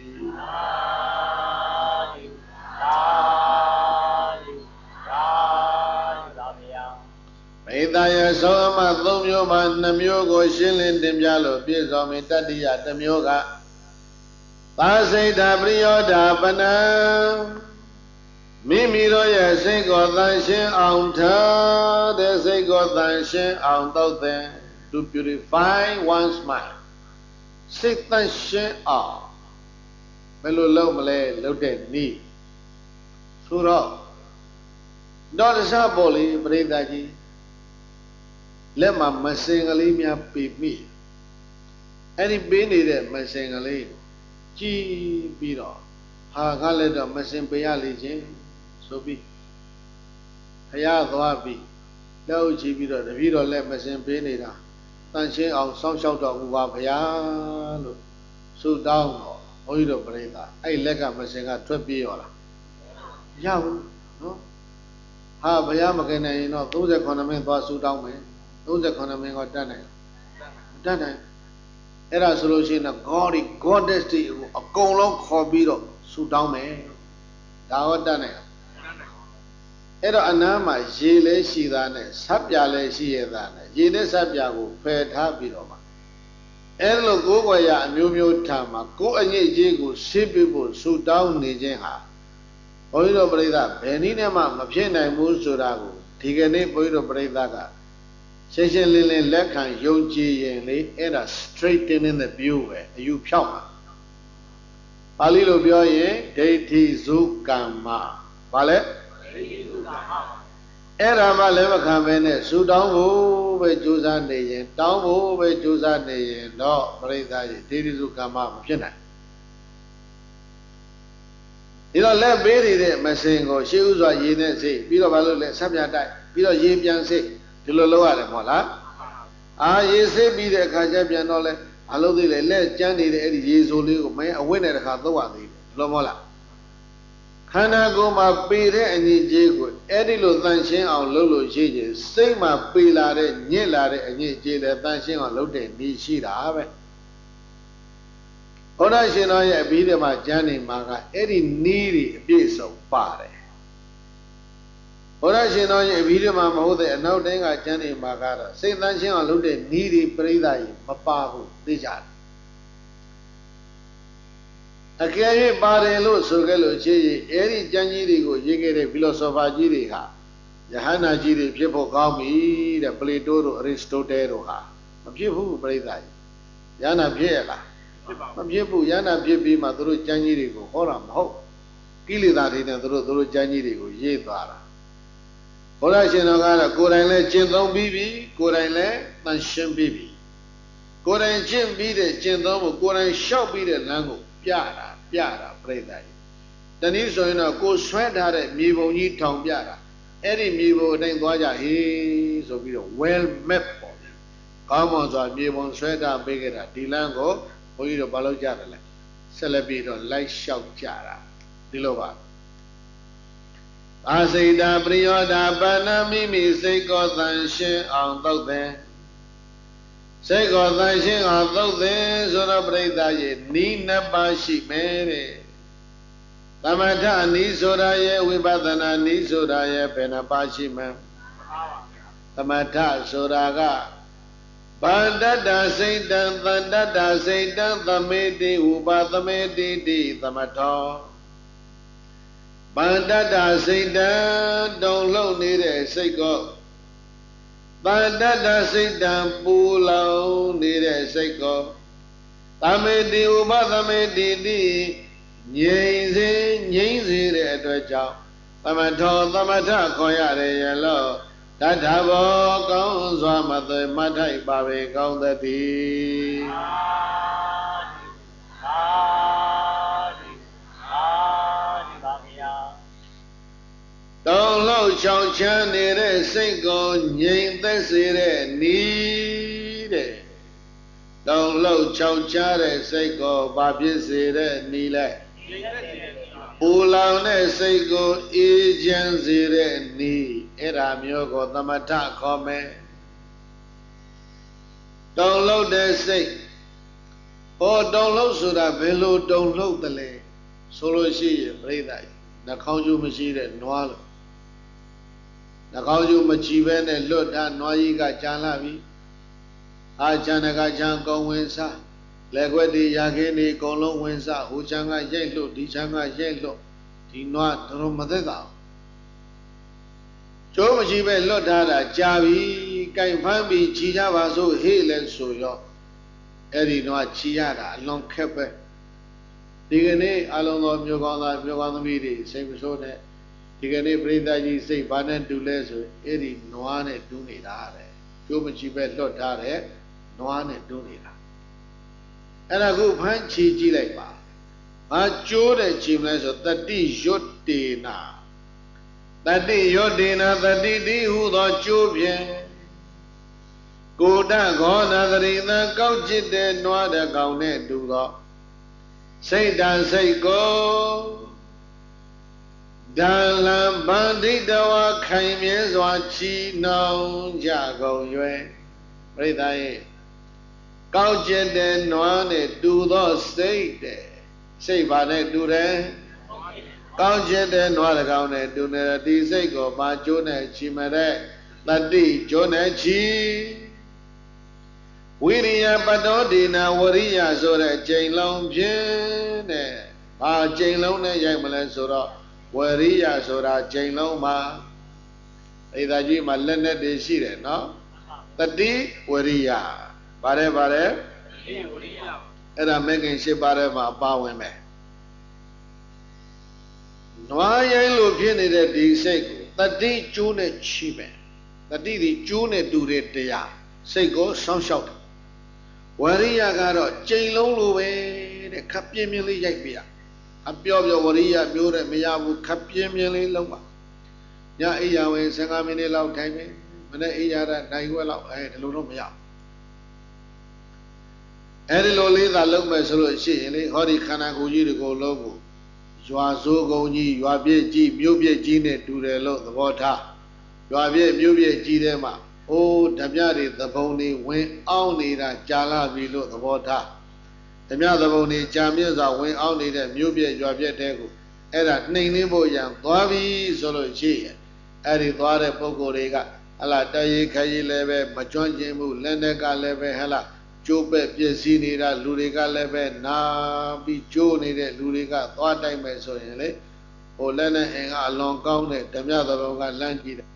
သားရဲ့ဆုံးအမသုံးမျိုးမှာနှစ်မျိုးကိုရှင်းလင်းတင်ပြလို့ပြည့်စုံပြီတတ္တိယတစ်မျိုးကသာစိတ်ဓာပရိယောဓာပနံမိမိတို့ရဲ့စိတ်ကိုသန့်ရှင်းအောင်ထားတဲ့စိတ်ကိုသန့်ရှင်းအောင်သုတ်သင် to purify one's mind စိတ်သန့်ရှင်းအောင်ဘယ်လိုလုပ်မလဲလုပ်တဲ့နည်းဆိုတော့တော့တခြားပေါ်လေပရိသတ်ကြီးလက်မှာမစင်ကလေးများပေမိအဲ့ဒီပေးနေတဲ့မစင်ကလေးကြည်ပြီးတော့ဟာကလည်းတော့မစင်ပေးရလေချင်းဆိုပြီးဖယားသွားပြီးလက်အုပ်ချပြီးတော့တပည့်တော်လက်မစင်ပေးနေတာတန်ရှင်းအောင်စောင့်ရှောက်တော်မူပါဖယားလို့ဆုတောင်းတော့ဘုန်းကြီးတို့ပြိဿအဲ့လက်ကမစင်ကထွက်ပြေးရောလားမရဘူးနော်ဟာဖယားမကင်နိုင်ရင်တော့သုံးခုမိနစ်သွားဆုတောင်းမယ်သုံးခုမိနစ်ကတတ်နိုင်မတတ်နိုင်အဲ့ဒါဆိုလို့ရှိရင် God Goddess တွေကိုအကုန်လုံးခေါ်ပြီးတော့ဆုတောင်းမယ်ဒါဟောတတ်နိုင်အဲ့တော့အနားမှာရေလဲရှိသားနဲ့ဆပ်ပြလဲရှိရသားနဲ့ရေနဲ့ဆပ်ပြကိုဖယ်ထားပြီးတော့မှအဲ့လိုကိုယ်ွယ်ရအမျိုးမျိုးထားမှာကိုယ်အငိတ်ကြီးကိုရှင်းပြဖို့ဆုတောင်းနေခြင်းဟာဘုန်းကြီးတို့ပြိဿဘယ်နည်းနဲ့မှမဖြစ်နိုင်ဘူးဆိုတာကိုဒီကနေ့ဘုန်းကြီးတို့ပြိဿကရှင်းရှင်းလင်းလင်းလက်ခံယုံကြည်ရင်လေအဲ့ဒါ straighten in the view ပဲအယူဖြောက်မှာပါဠိလိုပြောရင်ဒိဋ္ဌိစုကမ္မဘာလဲအဲ့ဒါမှလည်းမခံပဲနဲ့ဆူတောင်းဖို့ပဲကြိုးစားနေရင်တောင်းဖို့ပဲကြိုးစားနေရင်တော့ပရိသတ်ကြီးဒိဋ္ဌိစုကမ္မမဖြစ်နိုင်ဒီတော့လက်ပေးနေတဲ့မစင်ကိုရှေးဥစွာရေနဲ့စိတ်ပြီးတော့ဘာလို့လဲဆက်ပြတိုက်ပြီးတော့ရေပြန်စိတ်ဒီလိုလုပ်ရတယ်မဟုတ်လားအာရေစိတ်ပြီးတဲ့အခါကျပြန်တော့လဲအလုပ်သေးလေလက်ကျန်းနေတဲ့အဲ့ဒီရေစိုးလေးကိုမင်းအဝိနဲ့တခါသုံးရသေးတယ်ဒီလိုမဟုတ်လားခန္ဓာကိုယ်မှာပေတဲ့အငြိကြေးကိုအဲ့ဒီလိုတန်ရှင်းအောင်လုပ်လို့ရှိရင်စိတ်မှာပေလာတဲ့ညစ်လာတဲ့အငြိကြေးလည်းတန်ရှင်းအောင်လုပ်တဲ့ဤရှိတာပဲဘုရားရှင်တော်ရဲ့အဘိဓမ္မာကျမ်းနေမှာကအဲ့ဒီနီးတွေအပြည့်စုံပါတယ်ဘုရားရှင်တော်ရဲ့အဘိဓမ္မာမဟုတ်တဲ့အနောက်တိုင်းကကျမ်းနေမှာကတော့စိတ်တန်ရှင်းအောင်လုပ်တဲ့နီးတွေပြိဿာကြီးမပါဘူးသိကြတယ်အကယ်၍ပါတယ်လို့ဆိုခဲ့လို့ရှိရင်အဲ့ဒီကျမ်းကြီးတွေကိုရေးခဲ့တဲ့ဖီလိုဆိုဖာကြီးတွေဟာယဟန္တာကြီးတွေဖြစ်ဖို့ကောင်းပြီတဲ့ပလေတိုးတို့အရစ္စတိုတဲတို့ဟာမဖြစ်ဘူးပြိဿာကြီးယဟန္တာဖြစ်ရလားမဖြစ်ဘူးယန္တာဖြစ်ပြီးမှသူတို့ကျမ်းကြီးတွေကိုဟောတာမဟုတ်ကိလေသာတွေနဲ့သူတို့သူတို့ကျမ်းကြီးတွေကိုရေးသွားတာဘုရားရှင်တော်ကတော့ကိုယ်တိုင်လည်းကျင့်သုံးပြီးပြီကိုယ်တိုင်လည်းတန်ရှင်းပြီးပြီကိုယ်တိုင်ကျင့်ပြီးတဲ့ကျင့်သုံးဖို့ကိုယ်တိုင်လျှောက်ပြီးတဲ့လမ်းကိုပြတာပြတာပြိဿာကြီးတနည်းဆိုရင်တော့ကိုဆွဲထားတဲ့မြေပုံကြီးထောင်ပြတာအဲ့ဒီမြေပုံအတိုင်းသွားကြဟေးဆိုပြီးတော့ well map ပေါ့ဗျာကောင်းမွန်စွာမြေပုံဆွဲထားပေးခဲ့တာဒီလမ်းကိုဘုန်းကြီးတို့ဘာလို့ကြတယ်လဲဆက်လက်ပြီးတော့လိုက်လျှောက်ကြတာဒီလိုပါအာစိတာပရိယောဒပဏမိမိစိတ်ကိုသန်ရှင်းအောင်သုတ်တယ်စိတ်ကိုသန်ရှင်းအောင်သုတ်တယ်ဆိုတော့ပြိဿရဲ့နီးနှစ်ပါးရှိမယ်တဲ့သမထနီးဆိုတာရဲ့ဝိပဿနာနီးဆိုတာရဲ့ဘယ်နှပါးရှိမှန်းသမထဆိုတာကဗန္တတစိတ်တံသန္တတစိတ်တံသမေတိဥပသမေတိတိသမထောဗန္တတစိတ်တံတုံလုံးနေတဲ့စိတ်ကိုဗန္တတစိတ်တံပူလောင်နေတဲ့စိတ်ကိုသမေတိဥပသမေတိတိငြိမ်စေငြိမ်စေတဲ့အတွက်ကြောင့်သမထောသမထခေါ်ရတယ်ရဲ့လို့တထဘောကောင်းစွာမသွေမထိုက်ပါပေကောင်းသတည်းသာဓုသာဓုသာဓုပါဗျာတောင်းလို့ချောင်ချမ်းနေတဲ့စိတ်ကိုငြိမ်သက်စေတဲ့နီးတဲ့တောင်းလို့ချောင်ချတဲ့စိတ်ကိုဘာဖြစ်စေတဲ့နီးလဲငြိမ်သက်စေတဲ့ပူလောင်တဲ့စိတ်ကိုအေးချမ်းစေတဲ့နီးအဲ့ဒါမျိုးကိုသမထခေါ်မယ်တုံလှုပ်တဲ့စိတ်ဟောတုံလှုပ်ဆိုတာဘယ်လိုတုံလှုပ်တယ်လဲဆိုလို့ရှိရင်ပြိဿကြီးနှာခေါင်းကျိုးမရှိတဲ့နွားလို့နှာခေါင်းကျိုးမချီပဲနဲ့လွတ်တာနွားကြီးကကြံလာပြီအာချန်ကချန်ကုံဝင်စားလက်ခွက်တွေရာခင်းတွေအကုန်လုံးဝင်စားဟိုချန်ကရိုက်လွတ်ဒီချန်ကရိုက်လွတ်ဒီနွားတော်မသက်သာကျိုးမရှိပဲလွတ်ထားတာကြာပြီကြိုင်ဖမ်းပြီးခြီးကြပါစို့ဟေ့လဲဆိုရောအဲ့ဒီတော့ခြီးရတာအလွန်ခက်ပဲဒီကနေ့အလုံးသောမြို့ကောင်းသားမြို့ကောင်းသမီးတွေစိတ်မဆိုးနဲ့ဒီကနေ့ပြိဿကြီးစိတ်ဘာနဲ့တူလဲဆိုအဲ့ဒီနွားနဲ့တူးနေတာတဲ့ကျိုးမရှိပဲလွတ်ထားတဲ့နွားနဲ့တူးနေတာအဲ့ဒါခုဖမ်းခြီးကြည့်လိုက်ပါဘာကျိုးတဲ့ခြီးမလဲဆိုတတိရွတ်တေနာတတိယောဒေနာတတိတိဟုသောကျိုးဖြင့်ကိုတဂောနာသရိသံကောက်จิตတဲ့နွားတဲ့ကောင်နဲ့တူသောစိတ်တန်စိတ်ကိုဒံလံဗန္တိတဝခိုင်မြဲစွာချီနှောင်ကြကုန်၍ပရိသတ်ရဲ့ကောက်จิตတဲ့နွားနဲ့တူသောစိတ်တဲ့စိတ်ပါနဲ့တူတယ်ကောင်းကျင်တဲ့နွားတကောင်နဲ့တူနေတဲ့ဒီစိတ်ကိုပါကျိုးနဲ့ချီမတဲ့တတိကျိုးနဲ့ချီဝိရိယပတ္တောဒေနာဝရိယဆိုတဲ့ကျိန်လုံးဖြင့်တဲ့ဘာကျိန်လုံးနဲ့ရိုက်မလဲဆိုတော့ဝရိယဆိုတာကျိန်လုံးမှာအိဒါကြီးမှာလက်နဲ့တွေရှိတယ်နော်တတိဝရိယပါတယ်ပါတယ်အဲ့ဒါမဲခင်ရှိပါတယ်မှာအပါဝင်မယ်နွားရိုင်းလို့ဖြစ်နေတဲ့ဒီစိတ်ကိုတတိကျိုးနဲ့ချီမယ်တတိဒီကျိုးနဲ့တူတဲ့တရားစိတ်ကိုစောင့်ရှောက်တယ်ဝရိယကတော့ကျိန်လုံးလိုပဲတဲ့ခပ်ပြင်းပြင်းလေးရိုက်ပြရအပြော့ပြော့ဝရိယမျိုးတဲ့မရဘူးခပ်ပြင်းပြင်းလေးလုံးပါညအိယာဝင်ဆယ်ငါးမိနစ်လောက်ထိုင်မယ်မနေ့အိယာရနိုင်ခွဲလောက်အဲဒီလိုတော့မရဘူးအဲဒီလိုလေးသာလုံးမယ်ဆိုလို့ရှိရင်လေဟောဒီခန္ဓာကိုယ်ကြီးတွေကိုလုံးကိုရွာစိုးကုန်းကြီးရွာပြည့်ကြီးမြို့ပြည့်ကြီးနဲ့တူတယ်လို့သဘောထားရွာပြည့်မြို့ပြည့်ကြီးထဲမှာအိုးဓမြတွေသဘုံတွေဝင်အောင်နေတာကြာလာပြီလို့သဘောထားဓမြသဘုံတွေကြာမြင့်စွာဝင်အောင်နေတဲ့မြို့ပြည့်ရွာပြည့်တဲကိုအဲ့ဒါနှိမ်နှင်းဖို့ရန်သွားပြီဆိုလို့ရှိရင်အဲ့ဒီသွားတဲ့ပုဂ္ဂိုလ်တွေကဟလာတရေခရီလည်းပဲမကျွမ်းကျင်မှုလက်နဲ့ကလည်းပဲဟလာကျိုးပဲ့ပြည့်စည်နေတာလူတွေကလည်းပဲနာပြီးကျိုးနေတဲ့လူတွေကသွားတိုက်မယ်ဆိုရင်လေဟိုလက်နဲ့အင်ကအလွန်ကောင်းတဲ့ဓမြသဘုံကလမ်းကြည့်တယ်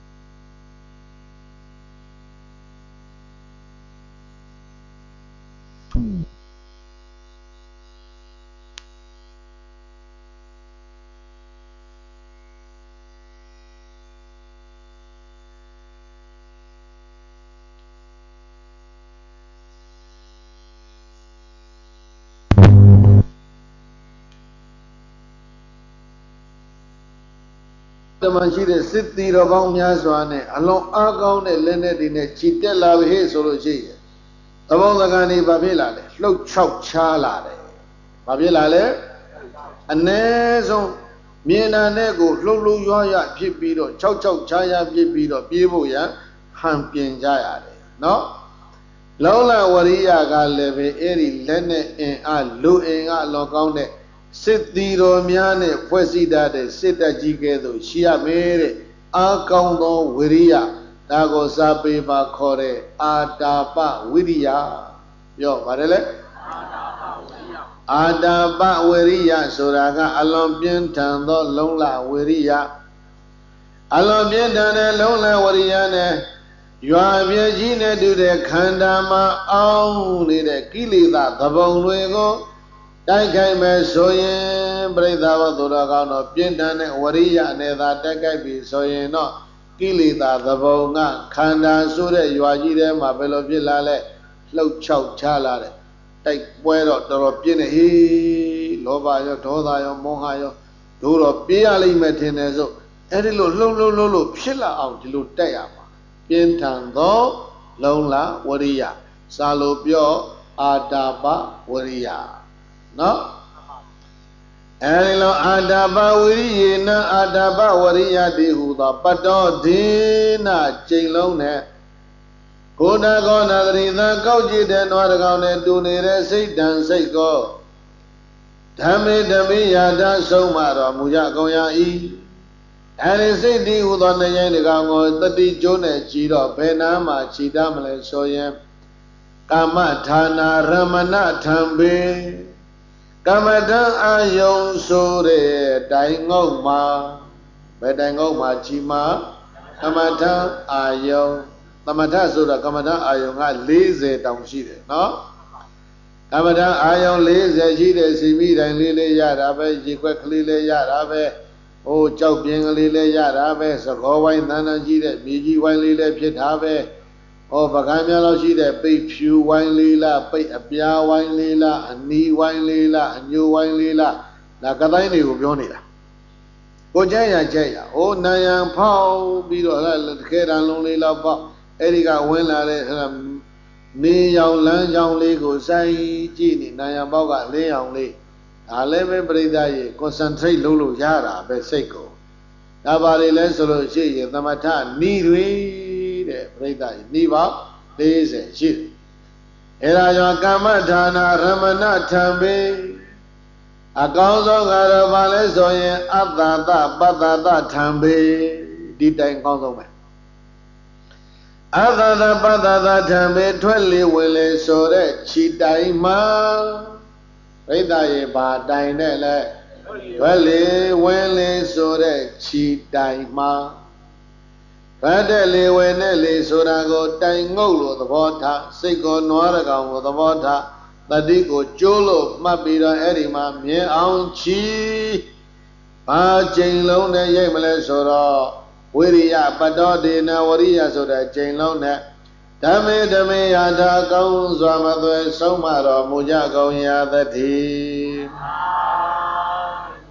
တမန်ရှိတဲ့စစ်တီတော်ပေါင်းများစွာနဲ့အလွန်အားကောင်းတဲ့လက်နဲ့တွေနဲ့ခြိတက်လာပြီဆိုလို့ရှိရင်သဘောစကားနေဘာဖြစ်လာလဲလှုပ်ချောက်ချားလာတယ်ဘာဖြစ်လာလဲအ ਨੇ ဆုံးမြင်တာနဲ့ကိုလှုပ်လှုပ်ရွားရွားဖြစ်ပြီးတော့ချောက်ချောက်ချားချားဖြစ်ပြီးတော့ပြေးဖို့ရန်ဟန်ပြင်ကြရတယ်နော်လောလဝရိယကလည်းပဲအဲ့ဒီလက်နဲ့အင်အားလူအင်အားအလွန်ကောင်းတဲ့စစ်တီတော်များနဲ့ဖွဲ့စည်းထားတဲ့စစ်တပ်ကြီးကဲ့သို့ရှိရမယ်တဲ့အာကောင်းသောဝိရိယဒါကိုစာပေမှာခေါ်တဲ့အာတာပဝိရိယပြောပါတယ်လေအာတာပဝိရိယဆိုတာကအလွန်ပြင်းထန်သောလုံလဝိရိယအလွန်ပြင်းထန်တဲ့လုံလဝိရိယနဲ့ရွာပြည့်ကြီးနဲ့တူတဲ့ခန္ဓာမှာအောင်းနေတဲ့ကိလေသာသဘုံတွေကိုတိုက်ခိုက်မယ်ဆိုရင်ပြိဿဝတ္တတော်ကောင်းတော့ပြင်းထန်တဲ့ဝရိယနဲ့သာတိုက်ခိုက်ပြီဆိုရင်တော့ကိလေသာသဘုံကခန္ဓာဆိုတဲ့ရွာကြီးထဲမှာဘယ်လိုဖြစ်လာလဲလှုပ်ချောက်ချလာတဲ့တိုက်ပွဲတော့တော်တော်ပြင်းနေဟေးလောဘရောဒေါသရောမောဟရောတို့တော့ပြေးရလိမ့်မယ်ထင်တယ်ဆိုအဲ့ဒီလိုလှုပ်လှုပ်လှုပ်လို့ဖြစ်လာအောင်ဒီလိုတိုက်ရမှာပြင်းထန်သောလုံလဝရိယစာလိုပြောအာတာပဝရိယနော်အဲဒီလိုအာတာပဝိရိယေနအာတာပဝရိယတိဟူသောပတ္တောဒေနကျိန်လုံးနဲ့ကိုယ်တကောနာတရိသကောက်ကြည့်တဲ့နွားတကောင်နဲ့တူနေတဲ့စိတ်တန်စိတ်ကိုဓမ္မေဓမ္မိယာတဆုံးမတော်မူကြကုန်ရ၏အဲဒီစိတ်တည်ဟူသောနှရင်တကောင်ကိုတတိကျိုးနဲ့ကြည်တော့ဘယ်နာမှာခြိတမလဲဆိုရင်ကာမဌာနာရမဏထံပေကမ္မထံအာယုံဆိုတဲ့တိုင်ငုတ်မှာဘယ်တိုင်ငုတ်မှာကြီးမှာကမ္မထံအာယုံသမထဆိုတာကမ္မထံအာယုံကလေးဆယ်တောင်ရှိတယ်နော်ကမ္မထံအာယုံလေးဆယ်ရှိတဲ့စီမိတိုင်လေးလေးရတာပဲရေခွက်ကလေးလေးရတာပဲဟိုကြောက်ပြင်းကလေးလေးရတာပဲသကောဝိုင်းတန်းတန်းကြီးတဲ့မြေကြီးဝိုင်းလေးလေးဖြစ်တာပဲဟောပကံများလို့ရှိတဲ့ပိတ်ဖြူဝိုင်းလေးလားပိတ်အပြားဝိုင်းလေးလားအနီးဝိုင်းလေးလားအညိုဝိုင်းလေးလားဒါကတိုင်းတွေကိုပြောနေတာကိုကြိုက်ရကြိုက်ရဟိုနယံဖောက်ပြီးတော့တခဲတံလုံးလေးလောက်ပေါ့အဲ့ဒီကဝင်လာတဲ့နေရောင်လမ်းကြောင်းလေးကိုစိုက်ကြည့်နေနယံပေါက်ကလေးအောင်လေးဒါလည်းပဲပြိဿရေ concentrate လုပ်လို့ရတာပဲစိတ်ကိုဒါပါလေလဲဆိုလို့ရှိရင်သမထနီးတွေတဲ့ပြိဿရေနီးပါလေးဆယ်ရှိတယ်အဲဒါကြောင့်ကာမဌာနာရမဏထံပေအကောင်းဆုံးကတော့ဘာလဲဆိုရင်အတ္တတပတ္တတထံပေဒီတိုင်ကောင်းဆုံးပဲအတ္တတပတ္တတထံပေထွက်လေဝင်လေဆိုတဲ့ခြိတိုင်မှာပြိဿရေဘာတိုင်နဲ့လဲထွက်လေဝင်လေဆိုတဲ့ခြိတိုင်မှာဗတ်တဲ့လေဝင်တဲ့လေဆိုတာကိုတိုင်ငုတ်လို့သဘောထားစိတ်ကိုနွားရကောင်ကိုသဘောထားတတိကိုကျိုးလို့မှတ်ပြီးတော့အဲ့ဒီမှာမြင်အောင်ချီဘာချိန်လုံးနဲ့ရိတ်မလဲဆိုတော့ဝိရိယပတ္တောဒေနဝရိယဆိုတဲ့ချိန်လုံးနဲ့ဓမ္မေဓမ္မေယာထာကောင်းစွာမသွဲဆုံးမတော်မူကြကုန်ရာသတ္တိ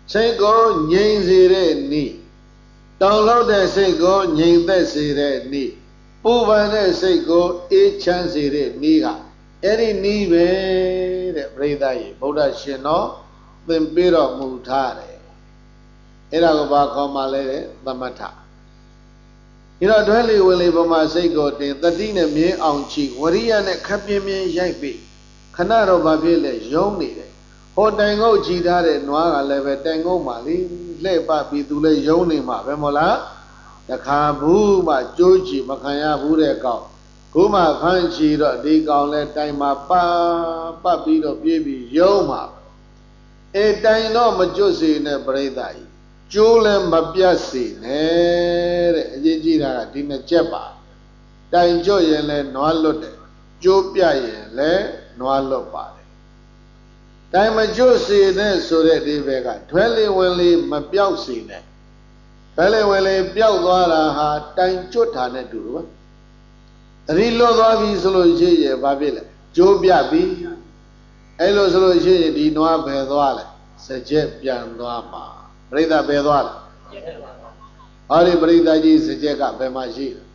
စိတ်ကိုငြိမ်စေတဲ့နည်းတောင်းလို့တဲ့စိတ်ကိုငြိမ်သက်စေတဲ့နည်းပူပန်တဲ့စိတ်ကိုအေးချမ်းစေတဲ့နည်းကအဲ့ဒီနည်းပဲတဲ့ပြိဿကြီးဗုဒ္ဓရှင်တော်သင်ပေးတော်မူထားတယ်အဲ့ဒါကိုဘာခေါ်မှလဲတဲ့သမထဒီတော့တွဲလေဝင်လေပမာစိတ်ကိုတင်တတိနဲ့မြင်းအောင်ချီဝရိယနဲ့ခပ်ပြင်းပြင်းရိုက်ပြီးခဏတော့ဘာဖြစ်လဲယုံနေတယ်ဟိုတိုင်ငုတ်ကြည်ထားတဲ့နွားကလည်းပဲတိုင်ငုတ်မှလေလှဲ့ပပြီးသူလည်းယုံနေမှာပဲမို့လားတခါဘူးမှကြိုးချီမခံရဘူးတဲ့ကောင်ခုမှခန်းချီတော့ဒီကောင်လဲတိုင်မှာပါပတ်ပြီးတော့ပြေးပြီးယုံမှာအဲတိုင်တော့မကျွတ်စေနဲ့ပြိဿကြီးကျိုးလည်းမပြတ်စေနဲ့တဲ့အရေးကြီးတာကဒီနှစ်ချက်ပါတိုင်ကျွတ်ရင်လည်းနွားလွတ်တယ်ကျိုးပြတ်ရင်လည်းနွားလွတ်ပါတယ်တိုင်မကျွတ်စေနဲ့ဆိုတဲ့ဒီဘက်ကထွဲလေးဝင်လေးမပြောက်စေနဲ့ထွဲလေးဝင်လေးပျောက်သွားတာဟာတိုင်ကျွတ်တာနဲ့တူတယ်သတိလွတ်သွားပြီဆိုလို့ရှိရင်ဘာဖြစ်လဲကျိုးပြတ်ပြီအဲ့လိုဆိုလို့ရှိရင်ဒီနွားဘယ်သွားလဲစကြက်ပြန်သွားမှာပရိသတ်ဘယ်သွားလဲဟောဒီပရိသတ်ကြီးစကြက်ကဘယ်မှာရှိလဲ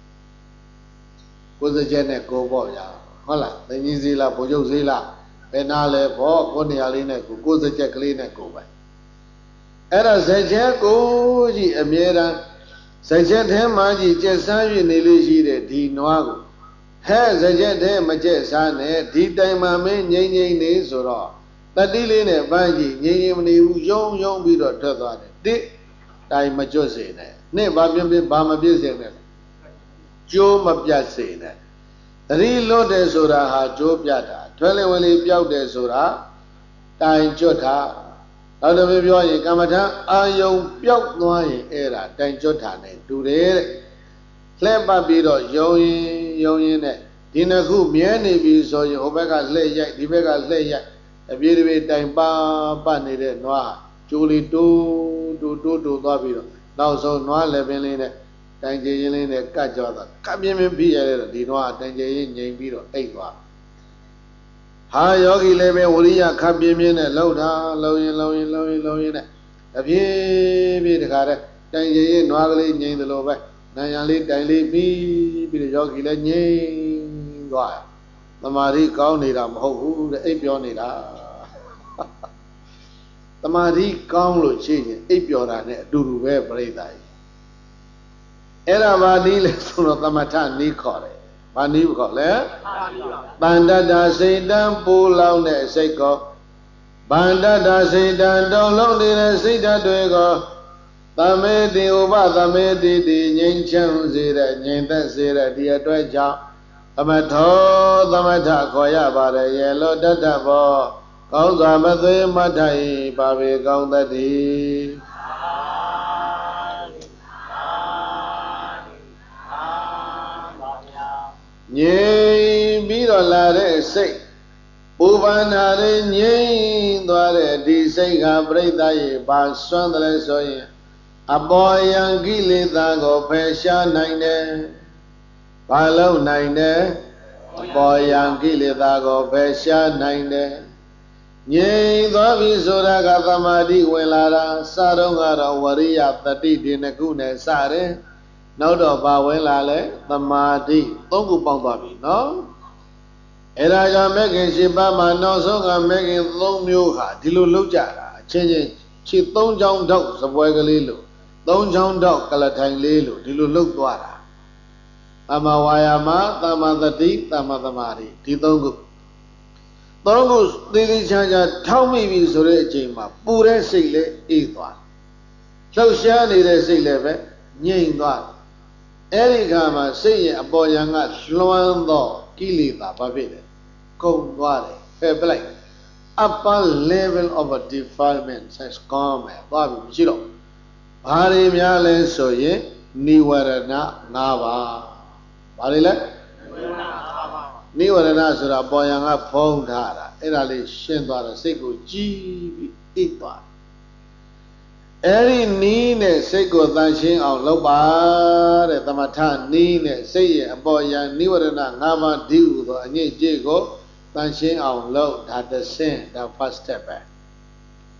ကိုစကြက်နဲ့ကိုပေါ့ဗျာဟုတ်လားသင်ကြီးစည်းလားဘုံကျုပ်စည်းလားဘယ်နာလဲဘောကိုနေရာလေးနဲ့ကိုကိုစကြက်ကလေးနဲ့ကိုပဲအဲ့ဒါစကြက်ကိုကြီးအမြဲတမ်းစကြက်ထဲမှာကြီးကျက်ဆန်း၍နေလို့ရှိတဲ့ဒီနွားကိုဟဲ့စကြက်ထဲမကျက်စားနဲ့ဒီတိုင်မှမင်းငိမ့်ငိမ့်နေဆိုတော့တတိလေးနဲ့ပန်းကြီးငိမ့်ငိမ့်မနေဘူးယုံယုံပြီးတော့ထွက်သွားတယ်တိတိုင်မကျွတ်စေနဲ့နှစ်ဘာပြင်းပြင်းဘာမပြည့်စေနဲ့ကျိုးမပြတ်စေနဲ့သတိလွတ်တယ်ဆိုတာဟာကျိုးပြတ်တာထွဲလေဝင်လေပြောက်တယ်ဆိုတာတိုင်ကျွတ်တာနောက်တစ်မျိုးပြောရင်ကမ္မထအာယုံပျောက်သွားရင်အဲ့ဒါတိုင်ကျွတ်တာနဲ့တူတယ်တဲ့လှဲ့ပတ်ပြီးတော့ယုံရင်ယုံရင်နဲ့ဒီနှစ်ခုမြဲနေပြီဆိုရင်ဟိုဘက်ကလှဲ့ရိုက်ဒီဘက်ကလှဲ့ရိုက်အပြေးတစ်ပြေးတိုင်ပါပတ်နေတဲ့နွားကျိုးလေးတိုးတိုးတိုးတိုးသွားပြီးတော့နောက်ဆုံးနွားလည်းပင်လေးနဲ့တိုင်ကျရင်လေးနဲ့ကတ်ကြသွားကပ်ပြင်းပြင်းပြီးရတဲ့ဒီနွားတိုင်ကျရင်ငြိမ်ပြီးတော့အိတ်သွားဟာယောဂီလည်းပဲဝရိယခပ်ပြင်းပြင်းနဲ့လှုပ်တာလှုပ်ရင်လှုပ်ရင်လှုပ်ရင်လှုပ်ရင်နဲ့အပြေးပြေးတခါတည်းတိုင်ကျရင်နွားကလေးငြိမ်သလိုပဲနာယံလေးတိုင်လေးပြီးပြီးတော့ယောဂီလည်းငြိမ်သွားသမာဓိကောင်းနေတာမဟုတ်ဘူးတဲ့အိပ်ပြောနေတာသမာဓိကောင်းလို့ရှိရင်အိပ်ပြောတာနဲ့အတူတူပဲပြိဿကြီးအဲ့ဒါဘာနည်းလဲဆိုတော့သမထနည်းခေါ်တယ်ဘာနည်းခေါ်လဲတန်တတ္တစိတ်တံပူလောင်တဲ့စိတ်ကောဗန္တတ္တစိတ်တံတုံလုံးနေတဲ့စိတ်ဓာတ်တွေကိုသမေတိဥပသမေတိတိငြိမ်းချမ်းစေတဲ့ငြိမ်သက်စေတဲ့ဒီအတွက်ကြောင့်သမထောသမထခေါ်ရပါတယ်ရေလို့တတ္တဘောကောင်းစွာမသွေးမထိုင်ပါပေကောင်းသတည်းငြိမ်ပြီးတော့လာတဲ့စိတ်ပူပန်တာတွေငြိမ်သွားတဲ့ဒီစိတ်ကပြိဿရေပါစွမ်းတယ်ဆိုရင်အပေါ်ယံကိလေသာကိုဖယ်ရှားနိုင်တယ်။ဘာလို့နိုင်တယ်။အပေါ်ယံကိလေသာကိုဖယ်ရှားနိုင်တယ်။ငြိမ်သွားပြီဆိုတာကသမာဓိဝင်လာတာစတော့ကတော့ဝရိယတတိဒီနှစ်ခုနဲ့စတယ်။နောက်တော့ဘာဝင်လာလဲသမာဓိသုံးခုပေါင်းသွားပြီနော်။အဲဒါကြောင့်မဂ္ဂင်၈ပါးမှာနောက်ဆုံးကမဂ္ဂင်၃မျိုးဟာဒီလိုလောက်ကြတာအချင်းချင်းခြေ၃ချောင်းထောက်စပွဲကလေးလို့သုံးချောင်းတော့ကလထိုင်လေးလို့ဒီလိုလှုပ်သွားတာသမ္မာဝါယာမသမ္မာသတိသမ္မာသမာဓိဒီသုံးခုသုံးခုသေသေးချာချာထောက်မိပြီဆိုတဲ့အချိန်မှာပူတဲ့စိတ်လည်းအေးသွားလှုပ်ရှားနေတဲ့စိတ်လည်းပဲငြိမ်သွားအဲ့ဒီခါမှာစိတ်ရဲ့အပေါ်ယံကလွှမ်းသောကိလေသာဘာဖြစ်လဲကုန်သွားတယ်ဖယ်ပလိုက် upper level of a defilement has come သွားပြီမရှိတော့ဘာတွေများလဲဆိုရင်နိဝရဏ၅ပါးဘာတွေလဲနိဝရဏဆိုတာပေါ်ယံကဖုံးထားတာအဲ့ဒါလေးရှင်းသွားတော့စိတ်ကိုကြည်ပြီးအိပ်သွားအဲ့ဒီနီးနဲ့စိတ်ကိုတန်ရှင်းအောင်လုပ်ပါတဲ့သမထနီးနဲ့စိတ်ရဲ့အပေါ်ယံနိဝရဏ၅ပါးဒီဟုသောအညစ်အကြေးကိုတန်ရှင်းအောင်လုပ်ဒါတစ်ဆင့်ဒါ first step ပဲ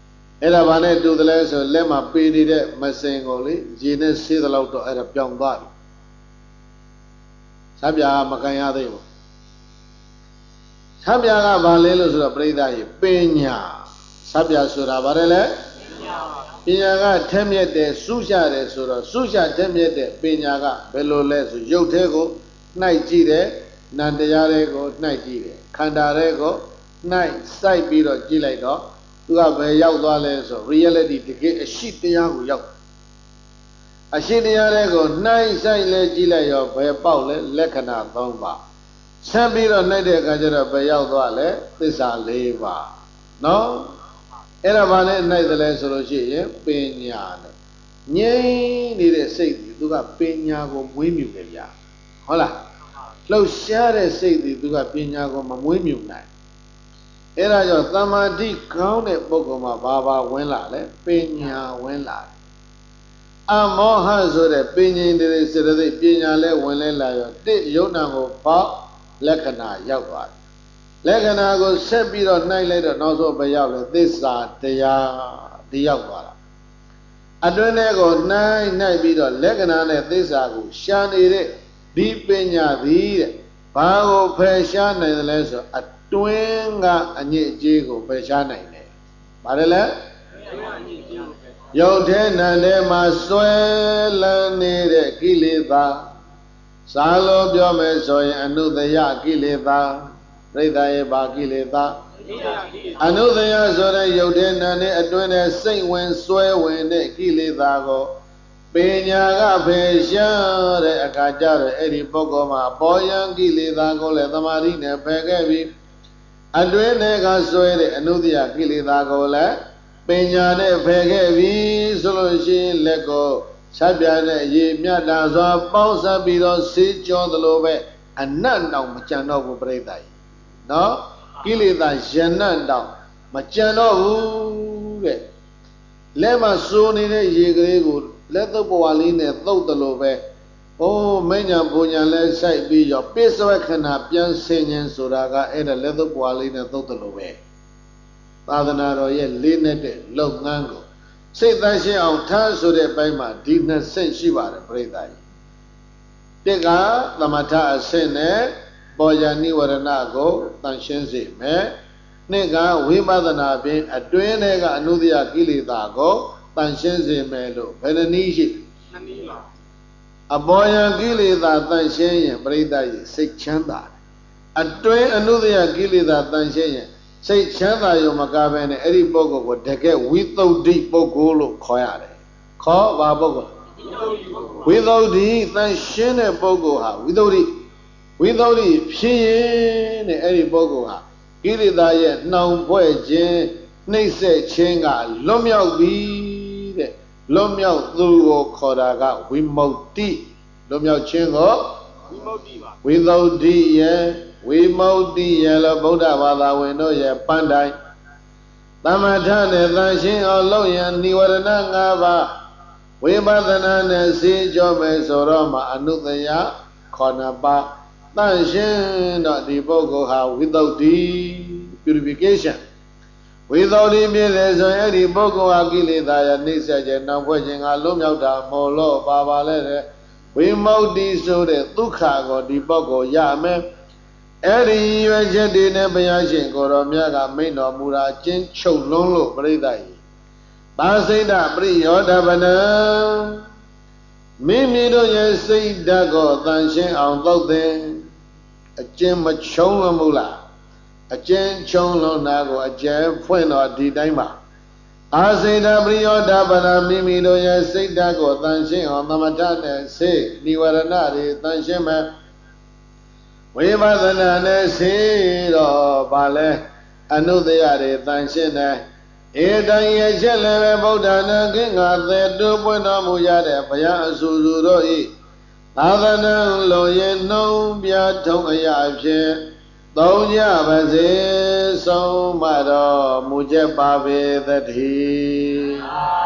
အဲ့ဒါဘာနဲ့တူတယ်လဲဆိုလက်မှာပေးနေတဲ့မစင်ကိုလေရေနဲ့ဆေးသလောက်တော့အဲ့ဒါပြောင်းသွားပြီဆပ်ပြာမကန်ရသေးဘူးဆပ်ပြာကဘာလဲလို့ဆိုတော့ပြိဿကြီးပညာဆပ်ပြာဆိုတာဘာလဲလဲပညာကထက်မြက်တယ်စူးရှတယ်ဆိုတော့စူးရှထက်မြက်တဲ့ပညာကဘယ်လိုလဲဆိုရုပ်သေးကိုနှိုက်ကြည့်တယ်နံတရားတွေကိုနှိုက်ကြည့်တယ်ခန္ဓာတွေကိုနှိုက်စိုက်ပြီးတော့ကြည့်လိုက်တော့သူကဘယ်ရောက်သွားလဲဆို reality တကယ်အရှိတရားကိုရောက်အရှိတရားတွေကိုနှိုက်ဆိုင်လဲကြည့်လိုက်ရောဘယ်ပေါက်လဲလက္ခဏာ၃ပါးဆက်ပြီးတော့နှိုက်တဲ့အခါကျတော့ဘယ်ရောက်သွားလဲသစ္စာ၄ပါးနော်အဲ့ဒါဘာနဲ့နှိုက်တယ်လဲဆိုလို့ရှိရင်ပညာနဲ့ငြိမ့်နေတဲ့စိတ်ကြီးသူကပညာကိုမွေးမြူတယ်ဗျာဟုတ်လားလှုပ်ရှားတဲ့စိတ်ကြီးသူကပညာကိုမမွေးမြူနိုင်အဲ့ဒါကြောင့်သမာဓိကောင်းတဲ့ပုဂ္ဂိုလ်မှာဘာဘာဝင်လာလဲပညာဝင်လာတယ်အမောဟဆိုတဲ့ပညာတွေစေတသိက်ပညာလဲဝင်လဲလာရောတစ်ယုံနာကိုပေါက်လက္ခဏာရောက်သွားတယ်လက္ခဏာကိုဆက်ပြီးတော့နှိုက်လိုက်တော့နောက်ဆုံးပဲရောက်လဲသစ္စာတရားဒီရောက်သွားတာအတွင်းထဲကိုနှိုက်နှိုက်ပြီးတော့လက္ခဏာနဲ့သစ္စာကိုရှာနေတဲ့ဒီပညာသည်တဲ့ဘာကိုဖယ်ရှားနိုင်တယ်လဲဆိုအတွင်းကအညစ်အကြေးကိုဖယ်ရှားနိုင်တယ်ဘာလဲလဲရုပ်ထဲနံထဲမှာစွဲလန်းနေတဲ့ကိလေသာစာလို့ပြောမယ်ဆိုရင်အနုတ္တယကိလေသာပြိဿရဲ့ဘာကိလေသာအနုတ္တယဆိုတဲ့ရုပ်ထဲနံထဲအတွင်းထဲစိတ်ဝင်စွဲဝင်တဲ့ကိလေသာကိုပညာကဖယ်ရှားတဲ့အခါကျတော့အဲ့ဒီပုဂ္ဂိုလ်မှာပေါ်ယံကိလေသာကိုလည်းသမာဓိနဲ့ဖယ်ခဲ့ပြီးအတွင်းထဲကစွဲတဲ့အနုတ္တယကိလေသာကိုလည်းပညာနဲ့ဖယ်ခဲ့ပြီဆိုလို့ရှိရင်လက်ကိုဆက်ပြတဲ့ရေမြတ်တာစွာပေါင်းစပ်ပြီးတော့ဆေးကြောသလိုပဲအနတ်တောင်မကြံတော့ဘူးပြိဿကြီးနော်ကိလေသာယနတ်တောင်မကြံတော့ဘူးတဲ့လက်မှာစိုးနေတဲ့ရေကလေးကိုလက်သုတ်ပွားလေးနဲ့သုတ်တယ်လို့ပဲအိုးမဉ္ဇဉ်ပူဉ္ဇဉ်လဲဆိုင်ပြီးရောပိစဝခဏပြန်ဆင်ခြင်းဆိုတာကအဲ့ဒါလက်သုတ်ပွားလေးနဲ့သုတ်တယ်လို့ပဲသာသနာတော်ရဲ့လေးနဲ့တဲ့လုပ်ငန်းကိုစိတ်တန်ရှင်းအောင်ထားဆိုတဲ့ဘက်မှာဒီနှစ်ဆင့်ရှိပါတယ်ပြိဿကြီးတစ်ကသမထအဆင့်နဲ့ပေါ်ရနိဝရဏကိုတန်ရှင်းစေမယ်နှစ်ကဝိပဿနာဖြင့်အတွင်းထဲကအနုတ္တယကိလေသာကိုတန်ရှင်းစေမယ်လို့ဘယ်နည်းရှိနှစ်နည်းပါအပေါ်ယကိလေသာတန်ရှင်းရင်ပြိဿကြီးစိတ်ချမ်းသာအတွင်းအနုတ္တယကိလေသာတန်ရှင်းရင်စိတ်ချမ်းသာရုံမကဘဲနဲ့အဲ့ဒီပုဂ္ဂိုလ်ကိုတကယ်ဝိသုဒ္ဓိပုဂ္ဂိုလ်လို့ခေါ်ရတယ်ခေါ်ဘာပုဂ္ဂိုလ်ဝိသုဒ္ဓိတန်ရှင်းတဲ့ပုဂ္ဂိုလ်ဟာဝိသုဒ္ဓိဝိသုဒ္ဓိဖြစ်ရင်တဲ့အဲ့ဒီပုဂ္ဂိုလ်ဟာကိလေသာရဲ့နှောင်ဖွဲ့ခြင်းနှိမ့်ဆက်ခြင်းကလွတ်မြောက်ပြီတဲ့လွတ်မြောက်သူကိုခေါ်တာကဝိမု ക്തി လွတ်မြောက်ခြင်းကိုဝိမု ക്തി ပါဝိသုဒ္ဓိရဲ့ဝိမု ക്തി ရဲ့လို့ဗုဒ္ဓဘာသာဝင်တို့ရဲ့ပန်းတိုင်းသမထနဲ့သန့်ရှင်းအောင်လုပ်ရန်និဝရဏ၅ပါးဝိပဿနာနဲ့စေကြောမယ်ဆိုတော့မှအနုတ္တယခေါ်နပါတန့်ရှင်းတော့ဒီပုဂ္ဂိုလ်ဟာဝိသုဒ္ဓိ purification ဝိသုဒ္ဓိပြည့်တယ်ဆိုရင်အဲ့ဒီပုဂ္ဂိုလ်ဟာကိလေသာရဲ့နှိမ့်ဆက်ခြင်းနောက်ဖွဲ့ခြင်းကလွတ်မြောက်တာမော်လို့ပါပါလဲတဲ့ဝိမု ക്തി ဆိုတဲ့ဒုက္ခကိုဒီပုဂ္ဂိုလ်ရမယ်အဲ့ဒီရွယ်ချက်တွေနဲ့ဘုရားရှင်ကိုရောမြတ်ကမိန့်တော်မူတာကျင်းချုပ်လွန်းလို့ပြိဿကြီးပါစိတ်တပရိယောဓဗနံမိမိတို့ရဲ့စိတ်ဓာတ်ကိုတန်ရှင်းအောင်သုတ်တယ်အကျဉ်းမချုံးလို့မဟုတ်လားအကျဉ်းချုံးလို့နာကိုအကျဉ်းဖွင့်တော့ဒီတိုင်းပါအာစိတ်တပရိယောဓဗနံမိမိတို့ရဲ့စိတ်ဓာတ်ကိုတန်ရှင်းအောင်သမထနဲ့စေនិဝရဏတွေတန်ရှင်းမယ်ဝိပဿနာနဲ့စေတော့ဗာလဲအနုတ္တယတွေတန်ရှင်းတယ်ဧတံယချက်လည်းပဲဗုဒ္ဓနာခင်ငါသေတုပွင့်တော်မူရတဲ့ဘုရားအဆူဆူတို့ဤသာသနာလုံးရင်နှုံးပြထုံးအရာဖြင့်သုံးကြပါစေဆုံးမတော်မူချက်ပါပေသတည်း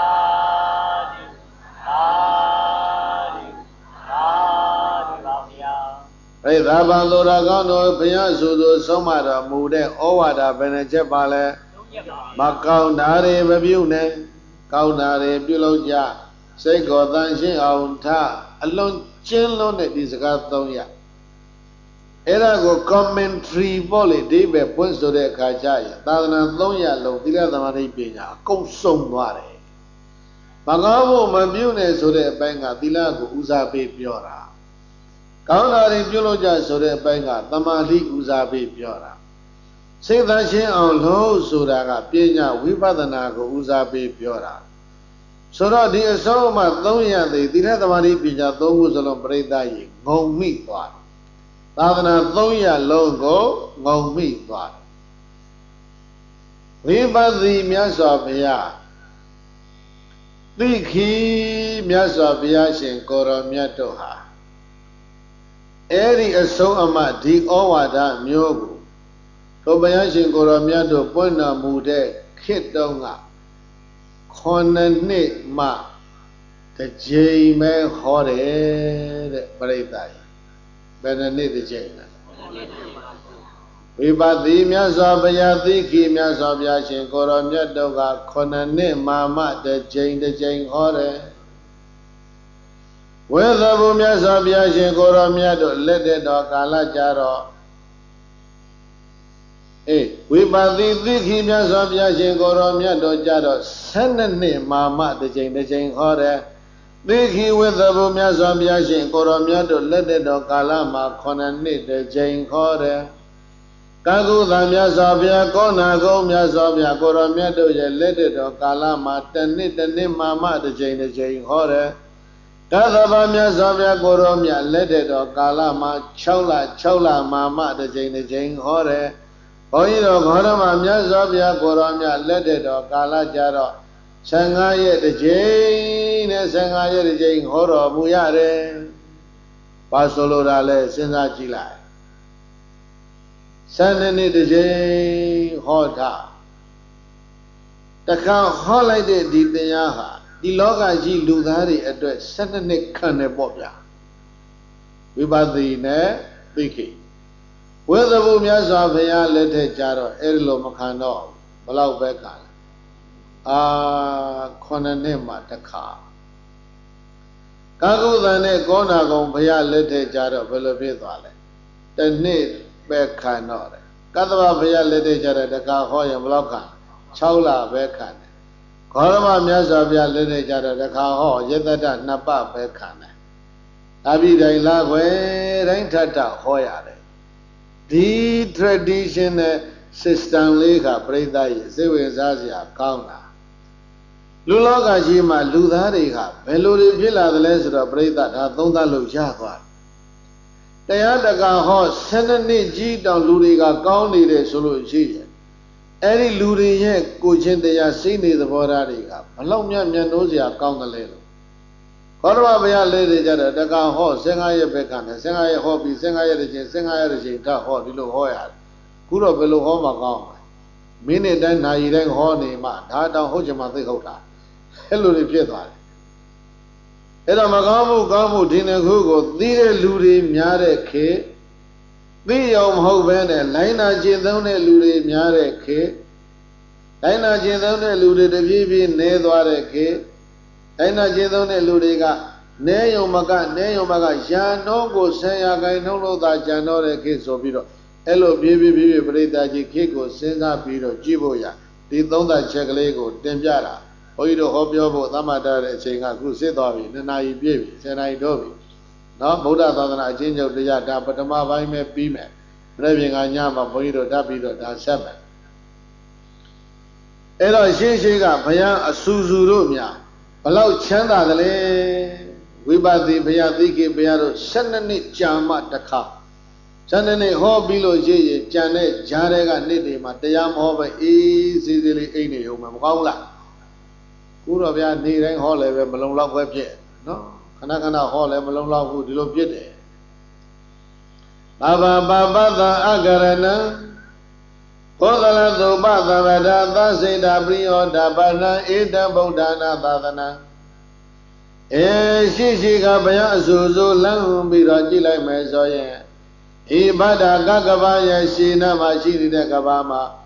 အဲ့ဒါဘာလို့ရကောင်းတို့ဘုရားဆိုသူဆုံးမတော်မူတဲ့ဩဝါဒဘယ်နှချက်ပါလဲ mà cao nà rì bà biểu nè cao nà rì biểu lâu chà sẽ có tăng sinh ông thà alone chén lô nè đi sạc tông ya era go commentary bole đi về point số để khai cha ya ta na tông ya lâu tí là ta đi bên nhà công sông qua đấy mà ngõ bộ mà biểu nè số để bên ngà tí là go uza bê biểu ra cao nà rì biểu lâu chà số để bên ngà ta mà đi uza bê biểu ra sẽ tăng sinh ông lâu số ra cả bên nhà vipassana go uza bê biểu ra số đó đi số mà tông ya thì tí là ta đi bên nhà tông go số lòng bể đại ngông mít toan ta na tông ya lâu go ngông mít toan vipassana so bia tí khi mía so bia sinh cô rồi mía đâu ha eri số ama đi ở ngoài đó miêu go thôi bây giờ sinh cô rồi mía đâu point na mù để khét đâu ngà con nè mà cái gì mà khó để để bày tay bên này cái gì nè vì bà tí mía so bia tí khi mía so bia sinh cô rồi mía đâu cả con nè mà mà cái gì cái gì khó để với giờ bố mía so bia sinh cô rồi mía đâu lết để đó cả là chả rồi ê vì bà tí tí khi mía so bia sinh cô rồi mía đâu chả rồi sanh nè mà mà cái gì cái gì khó để tí khi với giờ bố mía so bia sinh cô rồi mía đâu lết để đó cả là mà con nè cái gì khó để các cụ tham gia so bia có na có mía so bia cô rồi mía đâu vậy lết để đó cả là mà tên nè tên nè mà mà cái gì cái gì khó để các thợ bà mía so bia cô rồi mía lết để đó cả là mà cháu là cháu là mà mà cái gì cái gì khó để bây giờ घर में म्या सब या कोरा म्या ले दे दो काला जा रो संगा ये de jai ने संगा ये de jai हो रो मु या रे ba solo ra लेစဉ်းစားကြည့်လိုက်संग ने de jai हो था တခါဟောလိုက်တဲ့ဒီတရားဟာဒီလောကကြီးလူသားတွေအတွက် 12 နှစ်ခံတယ်ပေါ့ဗျာဝိပဿနာနဲ့သိခိဝိသဘုမြတ်စွာဘုရားလက်ထက်ကြတော့အဲ့ဒီလိုမခံတော့ဘလောက်ပဲခံအာခုနှစ်နှစ်မှတစ်ခါကာကုသံနဲ့ကောနာကုံဘုရားလက်ထက်ကြတော့ဘယ်လိုဖြစ်သွားလဲတစ်နှစ်ပဲခံတော့တယ်ကတ္တဗဘုရားလက်ထက်ကြတဲ့တခါဟောရင်ဘလောက်ခံ6လပဲခံတယ်ဂေါရမမြတ်စွာဘုရားလက်ထက်ကြတဲ့တခါဟောယတတနှစ်ပတ်ပဲခံတယ်အဘိဓိလာခွေတိုင်းထထဟောရတယ်ဒီ traditional system လေးကပြိဿရဲ့စိတ်ဝင်စားစရာကောင်းတာလူလောကကြီးမှာလူသားတွေကဘယ်လိုတွေဖြစ်လာသလဲဆိုတော့ပြိဿဒါသုံးသပ်လို့ရသွားတယ်တရားတကာဟော12နှစ်ကြီးတောင်လူတွေကကောင်းနေတယ်ဆိုလို့ရှိရင်အဲ့ဒီလူတွေရဲ့ကိုချင်းတရားစိတ်နေသဘောထားတွေကဘလောက်များမျက်နှိုးစရာကောင်းတယ်လဲလို့ခေါရမဘုရားလေးတွေကြတော့တက္ကဟော15ရက်ပဲခံတယ်15ရက်ဟောပြီး15ရက်တစ်ချိန်15ရက်တစ်ချိန်ထဟောဒီလိုဟောရတယ်ခုတော့ဘယ်လိုဟောမှကောင်းမလဲမိနစ်တိုင်းနာရီတိုင်းဟောနေမှဒါတောင်ဟုတ်ချင်မှသိဟုတ်တာအဲ့လိုတွေဖြစ်သွားတယ်အဲ့တော့မကောင်းမှုကောင်းမှုဒီနှစ်ခုကိုသိတဲ့လူတွေများတဲ့ခေသိရောမဟုတ်ဘဲနဲ့လိုင်းနာကျင့်သုံးတဲ့လူတွေများတဲ့ခေလိုင်းနာကျင့်သုံးတဲ့လူတွေတပြေးပြေးနေသွားတဲ့ခေတိုင်းနာကျေသုံးတဲ့လူတွေကနဲယုံမကနဲယုံမကရန်တော့ကိုဆံရကိုင်းနှုံးလို့သာကြံတော့တဲ့ခေတ်ဆိုပြီးတော့အဲ့လိုပြေးပြေးပြေးပြေးပြိတ္တာကြီးခေတ်ကိုစဉ်းစားပြီးတော့ကြည့်ဖို့ရဒီသုံးသပ်ချက်ကလေးကိုတင်ပြတာဘုန်းကြီးတို့ဟောပြောဖို့သမတ်တဲ့အချိန်ကခုစစ်သွားပြီနှစ်နာရီပြည့်ပြီဆယ်နာရီတော့ပြီနော်ဗုဒ္ဓသာသနာအချင်းချုပ်တရားဒါပထမပိုင်းပဲပြီးမယ်ပြည့်ပြင်ကညမှာဘုန်းကြီးတို့ဓာတ်ပြီးတော့ဒါဆက်မယ်အဲ့တော့ရှင်းရှင်းကဘုရားအဆူဆူတို့များဘလောက်ချမ်းသာတယ်လဲဝိပဿနာဘုရားသိခေဘုရားတို့12နှစ်ကြာမှတစ်ခါ12နှစ်ဟောပြီးလို့ရှိရင်ကြံတဲ့ဂျားတွေကနှစ်တွေမှာတရားမဟောပဲအေးစီစီလေးအိမ်နေရုံပဲမကောင်းလားခုတော့ဗျာနေတိုင်းဟောလည်းပဲမလုံလောက်ပဲဖြစ်နော်ခဏခဏဟောလည်းမလုံလောက်ဘူးဒီလိုဖြစ်တယ်ဘာဘာဘာပတအကရဏံဘောဓလသုပသဗ္ဗဒာသစေတာပရိယောဓပါဏံဧတံဗုဒ္ဓနာသာသနာအဲရှိရှိကဘုရားအဆူဆူလမ်းပြီးတော့ကြည့်လိုက်မယ်ဆိုရင်ဤဗဒ္ဒကကဘာရဲ့ရှင်နာမှာရှိနေတဲ့ကဘာမှာ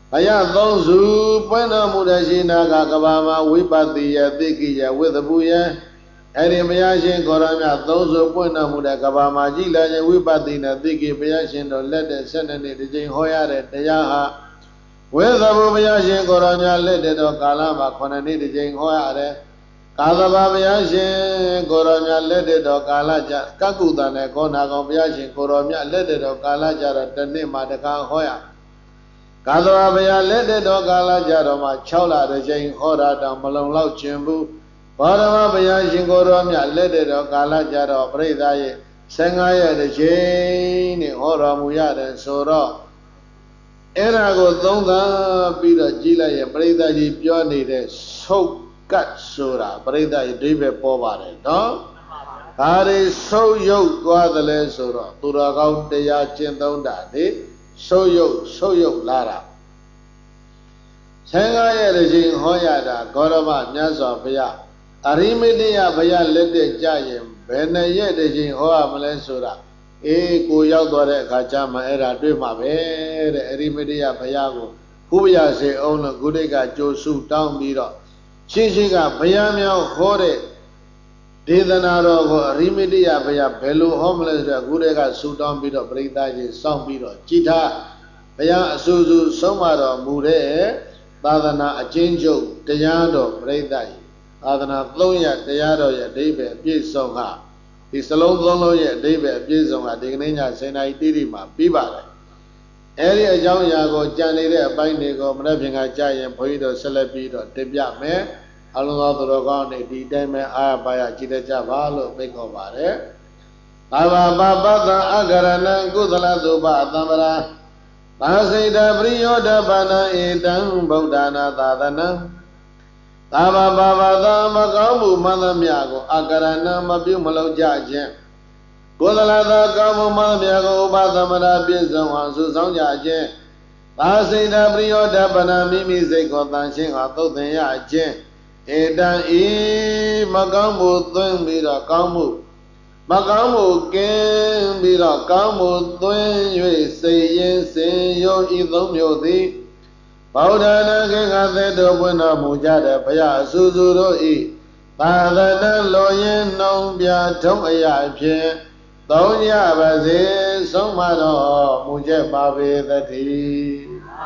ဘယသုံးစုပွင့်တော်မူတဲ့ရှင်နာကကဘာမှာဝိပဿိယသိကိယဝိသပုယအဲ့ဒီဘုရားရှင်ကိုရောမြတ်သုံးစုပွင့်တော်မူတဲ့ကဘာမှာကြည်လာခြင်းဝိပဿိနဲ့သိကိဘုရားရှင်တော်လက်တဲ့ဆက်နှစ်နှစ်တစ်ကြိမ်ဟောရတဲ့တရားဟာဝိသပုဘုရားရှင်ကိုရောမြတ်လက်တဲ့တော်ကာလမှာခုနှစ်နှစ်တစ်ကြိမ်ဟောရတယ်ကာသဘာဘုရားရှင်ကိုရောမြတ်လက်တဲ့တော်ကာလကြကကုသနဲ့ကောနာကောင်ဘုရားရှင်ကိုရောမြတ်လက်တဲ့တော်ကာလကြတော့တစ်နှစ်မှာတစ်ခါဟောရကာသဝဘုရားလက်တဲ့တော်ကာလကြတော့မှ၆လတစ်ကြိမ်ဟောတာတောင်မလုံလောက်ခြင်းဘူးဘောဓမဘုရားရှင်ကိုရောမြတ်လက်တဲ့တော်ကာလကြတော့ပြိဿရဲ့ဆယ်ငါးရက်တစ်ကြိမ်နဲ့ဟောတော်မူရတယ်ဆိုတော့အဲ့ဒါကိုသုံးသပ်ပြီးတော့ကြည်လိုက်ရဲ့ပြိဿကြီးပြောနေတဲ့ဆုတ်ကတ်ဆိုတာပြိဿရဲ့အဓိပ္ပာယ်ပေါ်ပါတယ်နော်ဘာတွေဆုတ်ယုတ်သွားသလဲဆိုတော့သူတော်ကောင်းတရားကျင့်သုံးတာလေဆုတ်ယုတ်ဆုတ်ယုတ်လာတာဆယ်ငါးရက်တစ်ချိန်ဟောရတာဂေါရမမြတ်စွာဘုရားအရိမတိယဘုရားလက်တဲ့ကြရင်ဘယ်နှရက်တစ်ချိန်ဟောရမလဲဆိုတာအေးကိုရောက်သွားတဲ့အခါကျမှအဲ့ဒါတွေ့မှာပဲတဲ့အရိမတိယဘုရားကိုခုဘုရားစေအောင်လို့ဂုဒိတ်ကကြိုးစုတောင်းပြီးတော့ရှင်းရှင်းကဘုရားမြောက်ဟောတဲ့ဒေသနာတော်ကိုအရိမတိယဘုရားဘယ်လိုဟောမလဲဆိုတော့ဂုဒိတ်ကဆူတောင်းပြီးတော့ပရိသတ်ကြီးစောင့်ပြီးတော့ကြည်ထားဘုရားအဆူဆူဆုံးမတော်မူတဲ့သာသနာအချင်းချုပ်တရားတော်ပရိသတ်ကြီးသာသနာသုံးရတရားတော်ရဲ့အဓိပ္ပာယ်အပြည့်စုံဟာဒီစလုံးသုံးလုံးရဲ့အဓိပ္ပာယ်အပြည့်စုံဟာဒီကနေ့ညဆယ်နာရီတိတိမှာပြီးပါတယ်အဲဒီအကြောင်းအရာကိုကြံနေတဲ့အပိုင်းတွေကိုမနေ့ပြင်ကကြာရင်ဘုန်းကြီးတို့ဆက်လက်ပြီးတော့တင်ပြမယ်အလုံးစုံသူတော်ကောင်းတွေဒီတိုင်းပဲအာပါရကြည်တတ်ကြပါလို့ဖိတ်ခေါ်ပါတယ်ဘာဘာဘာပတ္တအကရဏံကုသလသုပအတံပရာဘာစိတပရိယောဓဘာနာဧတံဗုဒ္ဓနာသာသနံသာဘာဘာဘာသာမကောင်းမှုမှန်သမျှကိုအကရဏံမပြုမလုပ်ကြခြင်းကုသလသာကောင်းမှုမှန်သမျှကိုဥပသမရာပြည့်စုံအောင်စုဆောင်ကြခြင်းဘာစိတပရိယောဓဘာနာမိမိစိတ်ကိုတန်ရှင်းအောင်သုတ်သင်ရခြင်းဧတံဤမကောင်းမှုသွင်းပြီးတော့ကောင်းမှုမကောင်းမှုကင်းပြီးတော့ကောင်းမှုသွင်း၍စိတ်ရင်စင်ရောဤသုံးမျိုးသည်ဗုဒ္ဓနာခေကသက်တော်ပွင့်တော်မူကြတဲ့ဘုရားအဆူဆူတို့ဤသာသနာလောရင်နှောင်းပြထုံးအရာဖြင့်သုံးရပါစေဆုံးမတော်မူချက်ပါပေသတည်း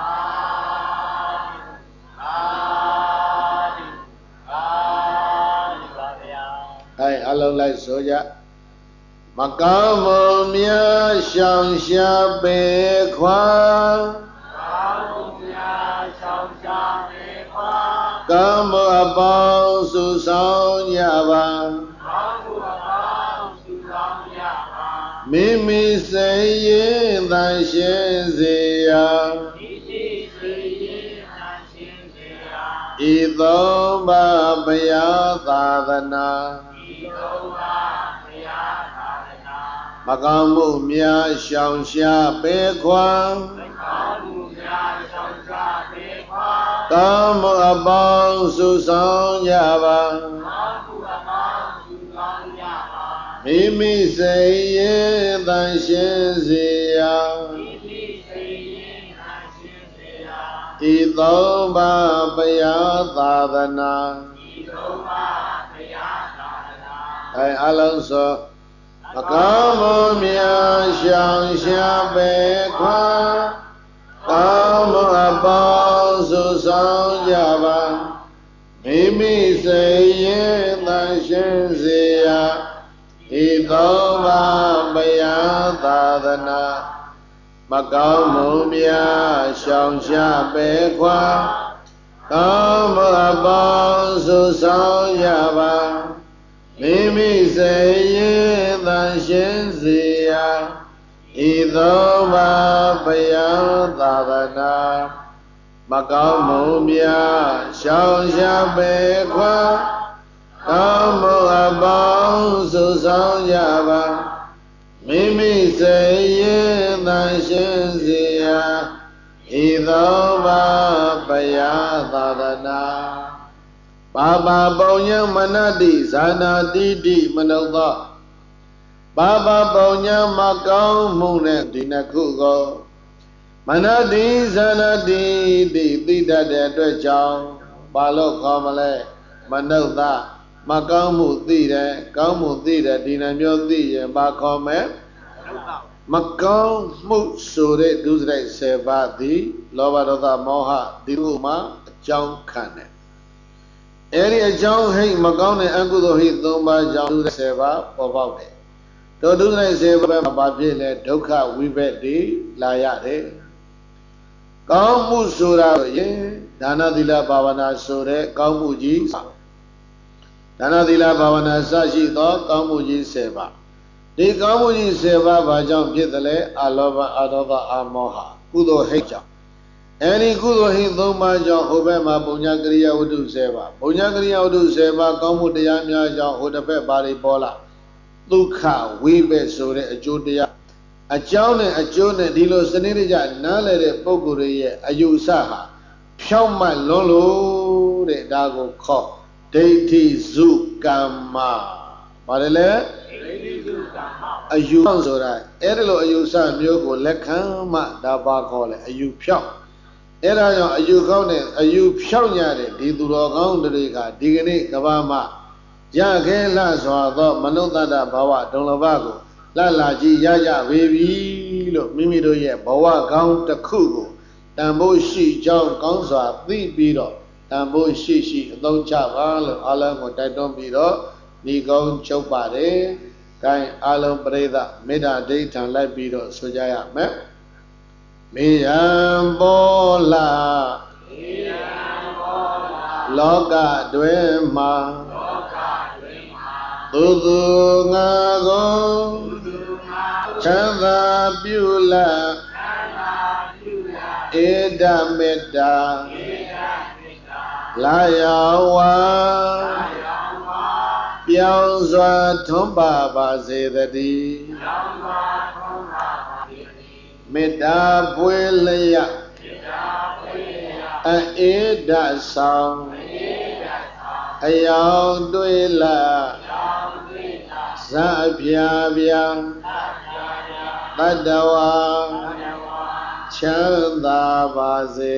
အဲအလုံးလိုက်ဆိုကြမကောင်းမှုများရှောင်ရှားပေခွာကောင်းမှုများရှောင်ရှားပေခွာကောင်းမှုအပေါင်းစုဆောင်ကြပါကောင်းမှုအပေါင်းစုဆောင်ကြပါမိမိစိတ်ရင်တန်ရှင်းစေရာမိမိစိတ်ရင်တန်ရှင်းစေရာဤသုံးပါးဘုရားသာသနာဤသုံးပါးမကောင်းမှုများရှောင်ရှားပေခွာမကောင်းမှုများရှောင်ရှားပေခွာကောင်းမှုအပေါင်းစုဆောင်ကြပါကောင်းမှုအပေါင်းစုဆောင်ကြပါမိမိစိတ်ရင်တန်ရှင်းစေရာမိမိစိတ်ရင်တန်ရှင်းစေရာဤသုံးပါးဘုရားသာသနာဤသုံးပါးဘုရားသာသနာအဲအလုံးစုံမကောင်းမှုများရှောင်ရှားပေခွာကောင်းမှုအပေါင်းစုဆောင်ကြပါမိမိစိတ်ရင်တန်ရှင်းစေရာဤသုံးပါးဘုရားသာသနာမကောင်းမှုများရှောင်ရှားပေခွာကောင်းမှုအပေါင်းစုဆောင်ကြပါမိမိစိတ်ရင်တန်ရှင်းစေရာဤသုံးပါးဘုရားသာသနာမကောင်းမှုများရှောင်ရှားပေခွာကောင်းမှုအပေါင်းစုဆောင်ကြပါမိမိစိတ်ရင်တန်ရှင်းစေရာဤသုံးပါးဘုရားသာသနာပါပါပုံညမနတိဇာနာတိတိမနုဿပါပါပုံညမကောင်းမှုနဲ့ဒီနှစ်ခုကို Manati sanati di tidak ada jauh balok kamale manauta makamu tidak kamu tidak dinamyo tidak bakome makamu sore dusrai sebadi lobarota moha diruma jauh kane eri jauh hei makamu aku dohi tumba jauh seba pobaude to dusrai seba babile dukha wibedi layade Kamu surah ye dana dila bhavana sure kamu ji dana dila bhavana sashi to kamu ji seba di kamu ji seba bhajam pitale alova adova amoha kudo hecha any kudo hi thoma jang hobe ma punya kriya udu seba punya kriya udu seba kamuတရားများကြောင့်ဟိုတစ်ဖက်ပါရိပေါ်လာဒုက္ခဝိဘက်ဆိုတဲ့အကျိုးတရားအကြောင်းနဲ့အကျိုးနဲ့ဒီလိုစနစ်တကျနားလည်တဲ့ပုဂ္ဂိုလ်ရဲ့အယူဆဟာဖြောင့်မတ်လွန်းလို့တဲ့ဒါကိုခေါ်ဒိဋ္ဌိစုကမ္မပါတယ်လေဒိဋ္ဌိစုကမ္မအယူဆိုတာအဲ့ဒီလိုအယူဆမျိုးကိုလက်ခံမှဒါပါခေါ်လေအယူဖြောင့်အဲ့ဒါကြောင့်အယူကောင်းတဲ့အယူဖြောင့်ကြတဲ့ဒီသူတော်ကောင်းတွေကဒီကနေ့ကဘာမှရခဲလှစွာသောမနုဿတဘဝဒုံလဘကိုလာလာကြီးရကြပေပြီလို့မိမိတို့ရဲ့ဘဝကောင်းတစ်ခုကိုတန်ဖိုးရှိကြောင်းကောင်းစွာသိပြီးတော့တန်ဖိုးရှိရှိအသုံးချပါလို့အားလုံးကိုတိုက်တွန်းပြီးတော့ဒီကောင်းချုပ်ပါတယ်။ကိုင်းအားလုံးပရိသတ်မေတ္တာဒိဋ္ဌံလိုက်ပြီးတော့ဆိုကြရမယ်။မေယံဘောလာမေယံဘောလာလောကတွင်မှာလောကတွင်မှာသူသူငါကိုချမ်းသာပြုလာဧဒမေတ္တာလာယောဝါပြောင်းစွာထွန်းပါပါစေတည်းမေတ္တာပွေလျက်အေဒဆောင်အယောင်တွေ့လာဇာပြာပြာတတ္တဝါချမ်းသာပါစေ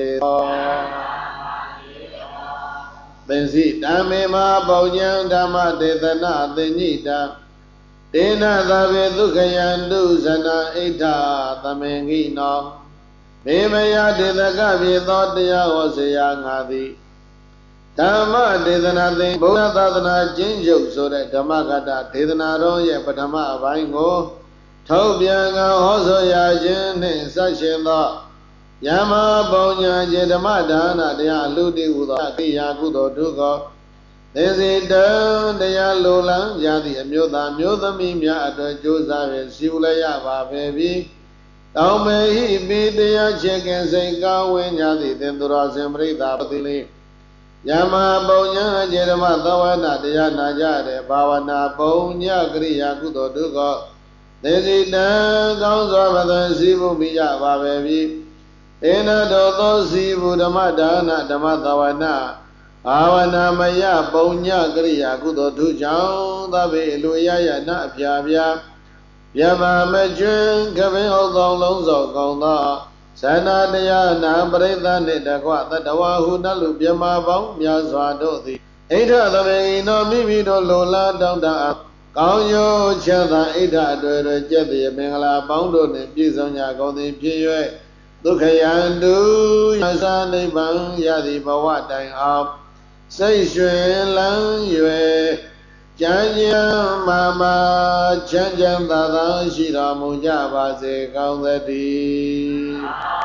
သင်္စီဓမ္မေမပုံညံဓမ္မဒေသနာသင်္ညိတာဒေနသဗေဒုက္ခယန္တုဇနာဣဋ္ဌသမင်္ဂိနောမေမယဒေသကပြေသောတရားဟောစရာငါသည်ဓမ္မဒေသနာသင်ဘုရားသာသနာကျင့်ကြုတ်ဆိုတဲ့ဓမ္မကတဒေသနာတော်ရဲ့ပထမအပိုင်းကိုထုတ်ပြန်ကဟောဆိုရခြင်းနှင့်ဆက်ရှင်သောယမပုံညာကျေဓမ္မဒါနတရားလူတိဟုသောကိယာကုသိုလ်ဒုက္ခသေစီတံတရားလိုလန်းကြသည့်အမျိုးသားမျိုးသမီးများအတွက်ကြိုးစားပြီးစီဝလရပါပဲပြီးတောင်းမေဟိပိတရားချေကင်စိတ်ကောင်းဝင်ကြသည့်သင်္သူတော်စင်ပရိသပတိလေးယမပုံညာကျေဓမ္မသဝနာတရားနာကြတဲ့ဘာဝနာပုံညာကရိယာကုသိုလ်ဒုက္ခသေစီတံကောင်းစွာမသွန်စီဖို့မိကြပါပဲပြီဧနတောသောစီဖို့ဓမ္မဒါနဓမ္မသဝနာဘာဝနာမယပုံညကရိယာကုသိုလ်ထုကြောင့်သဗ္ဗေလူရယနာအပြာပြာမြမမကျွန်းကပင်ဟုတ်သောလုံးစောကောင်းသောဇဏတရားနာပရိသတ်နှင့်တကွသတ္တဝါဟုနလူမြမပေါင်းများစွာတို့သည်ဣဋ္ဌသဗ္ဗေနောမိမိတို့လိုလားတောင်းတကောင်းကျိုးချမ်းသာဣဋ္ဌအတွေ့တွေကျက်သည်မင်္ဂလာပေါင်းတို့နှင့်ပြည့်စုံကြကုန်သည်ဖြစ်၍ဒုက္ခယန္တုယသနိဗ္ဗာန်ရသည်ဘဝတိုင်အောင်စိတ်ရွှင်လန်း၍ကြံ့ကြံ့မာမာချမ်းချမ်းသာသာရှိတော်မူကြပါစေကောင်းသတည်း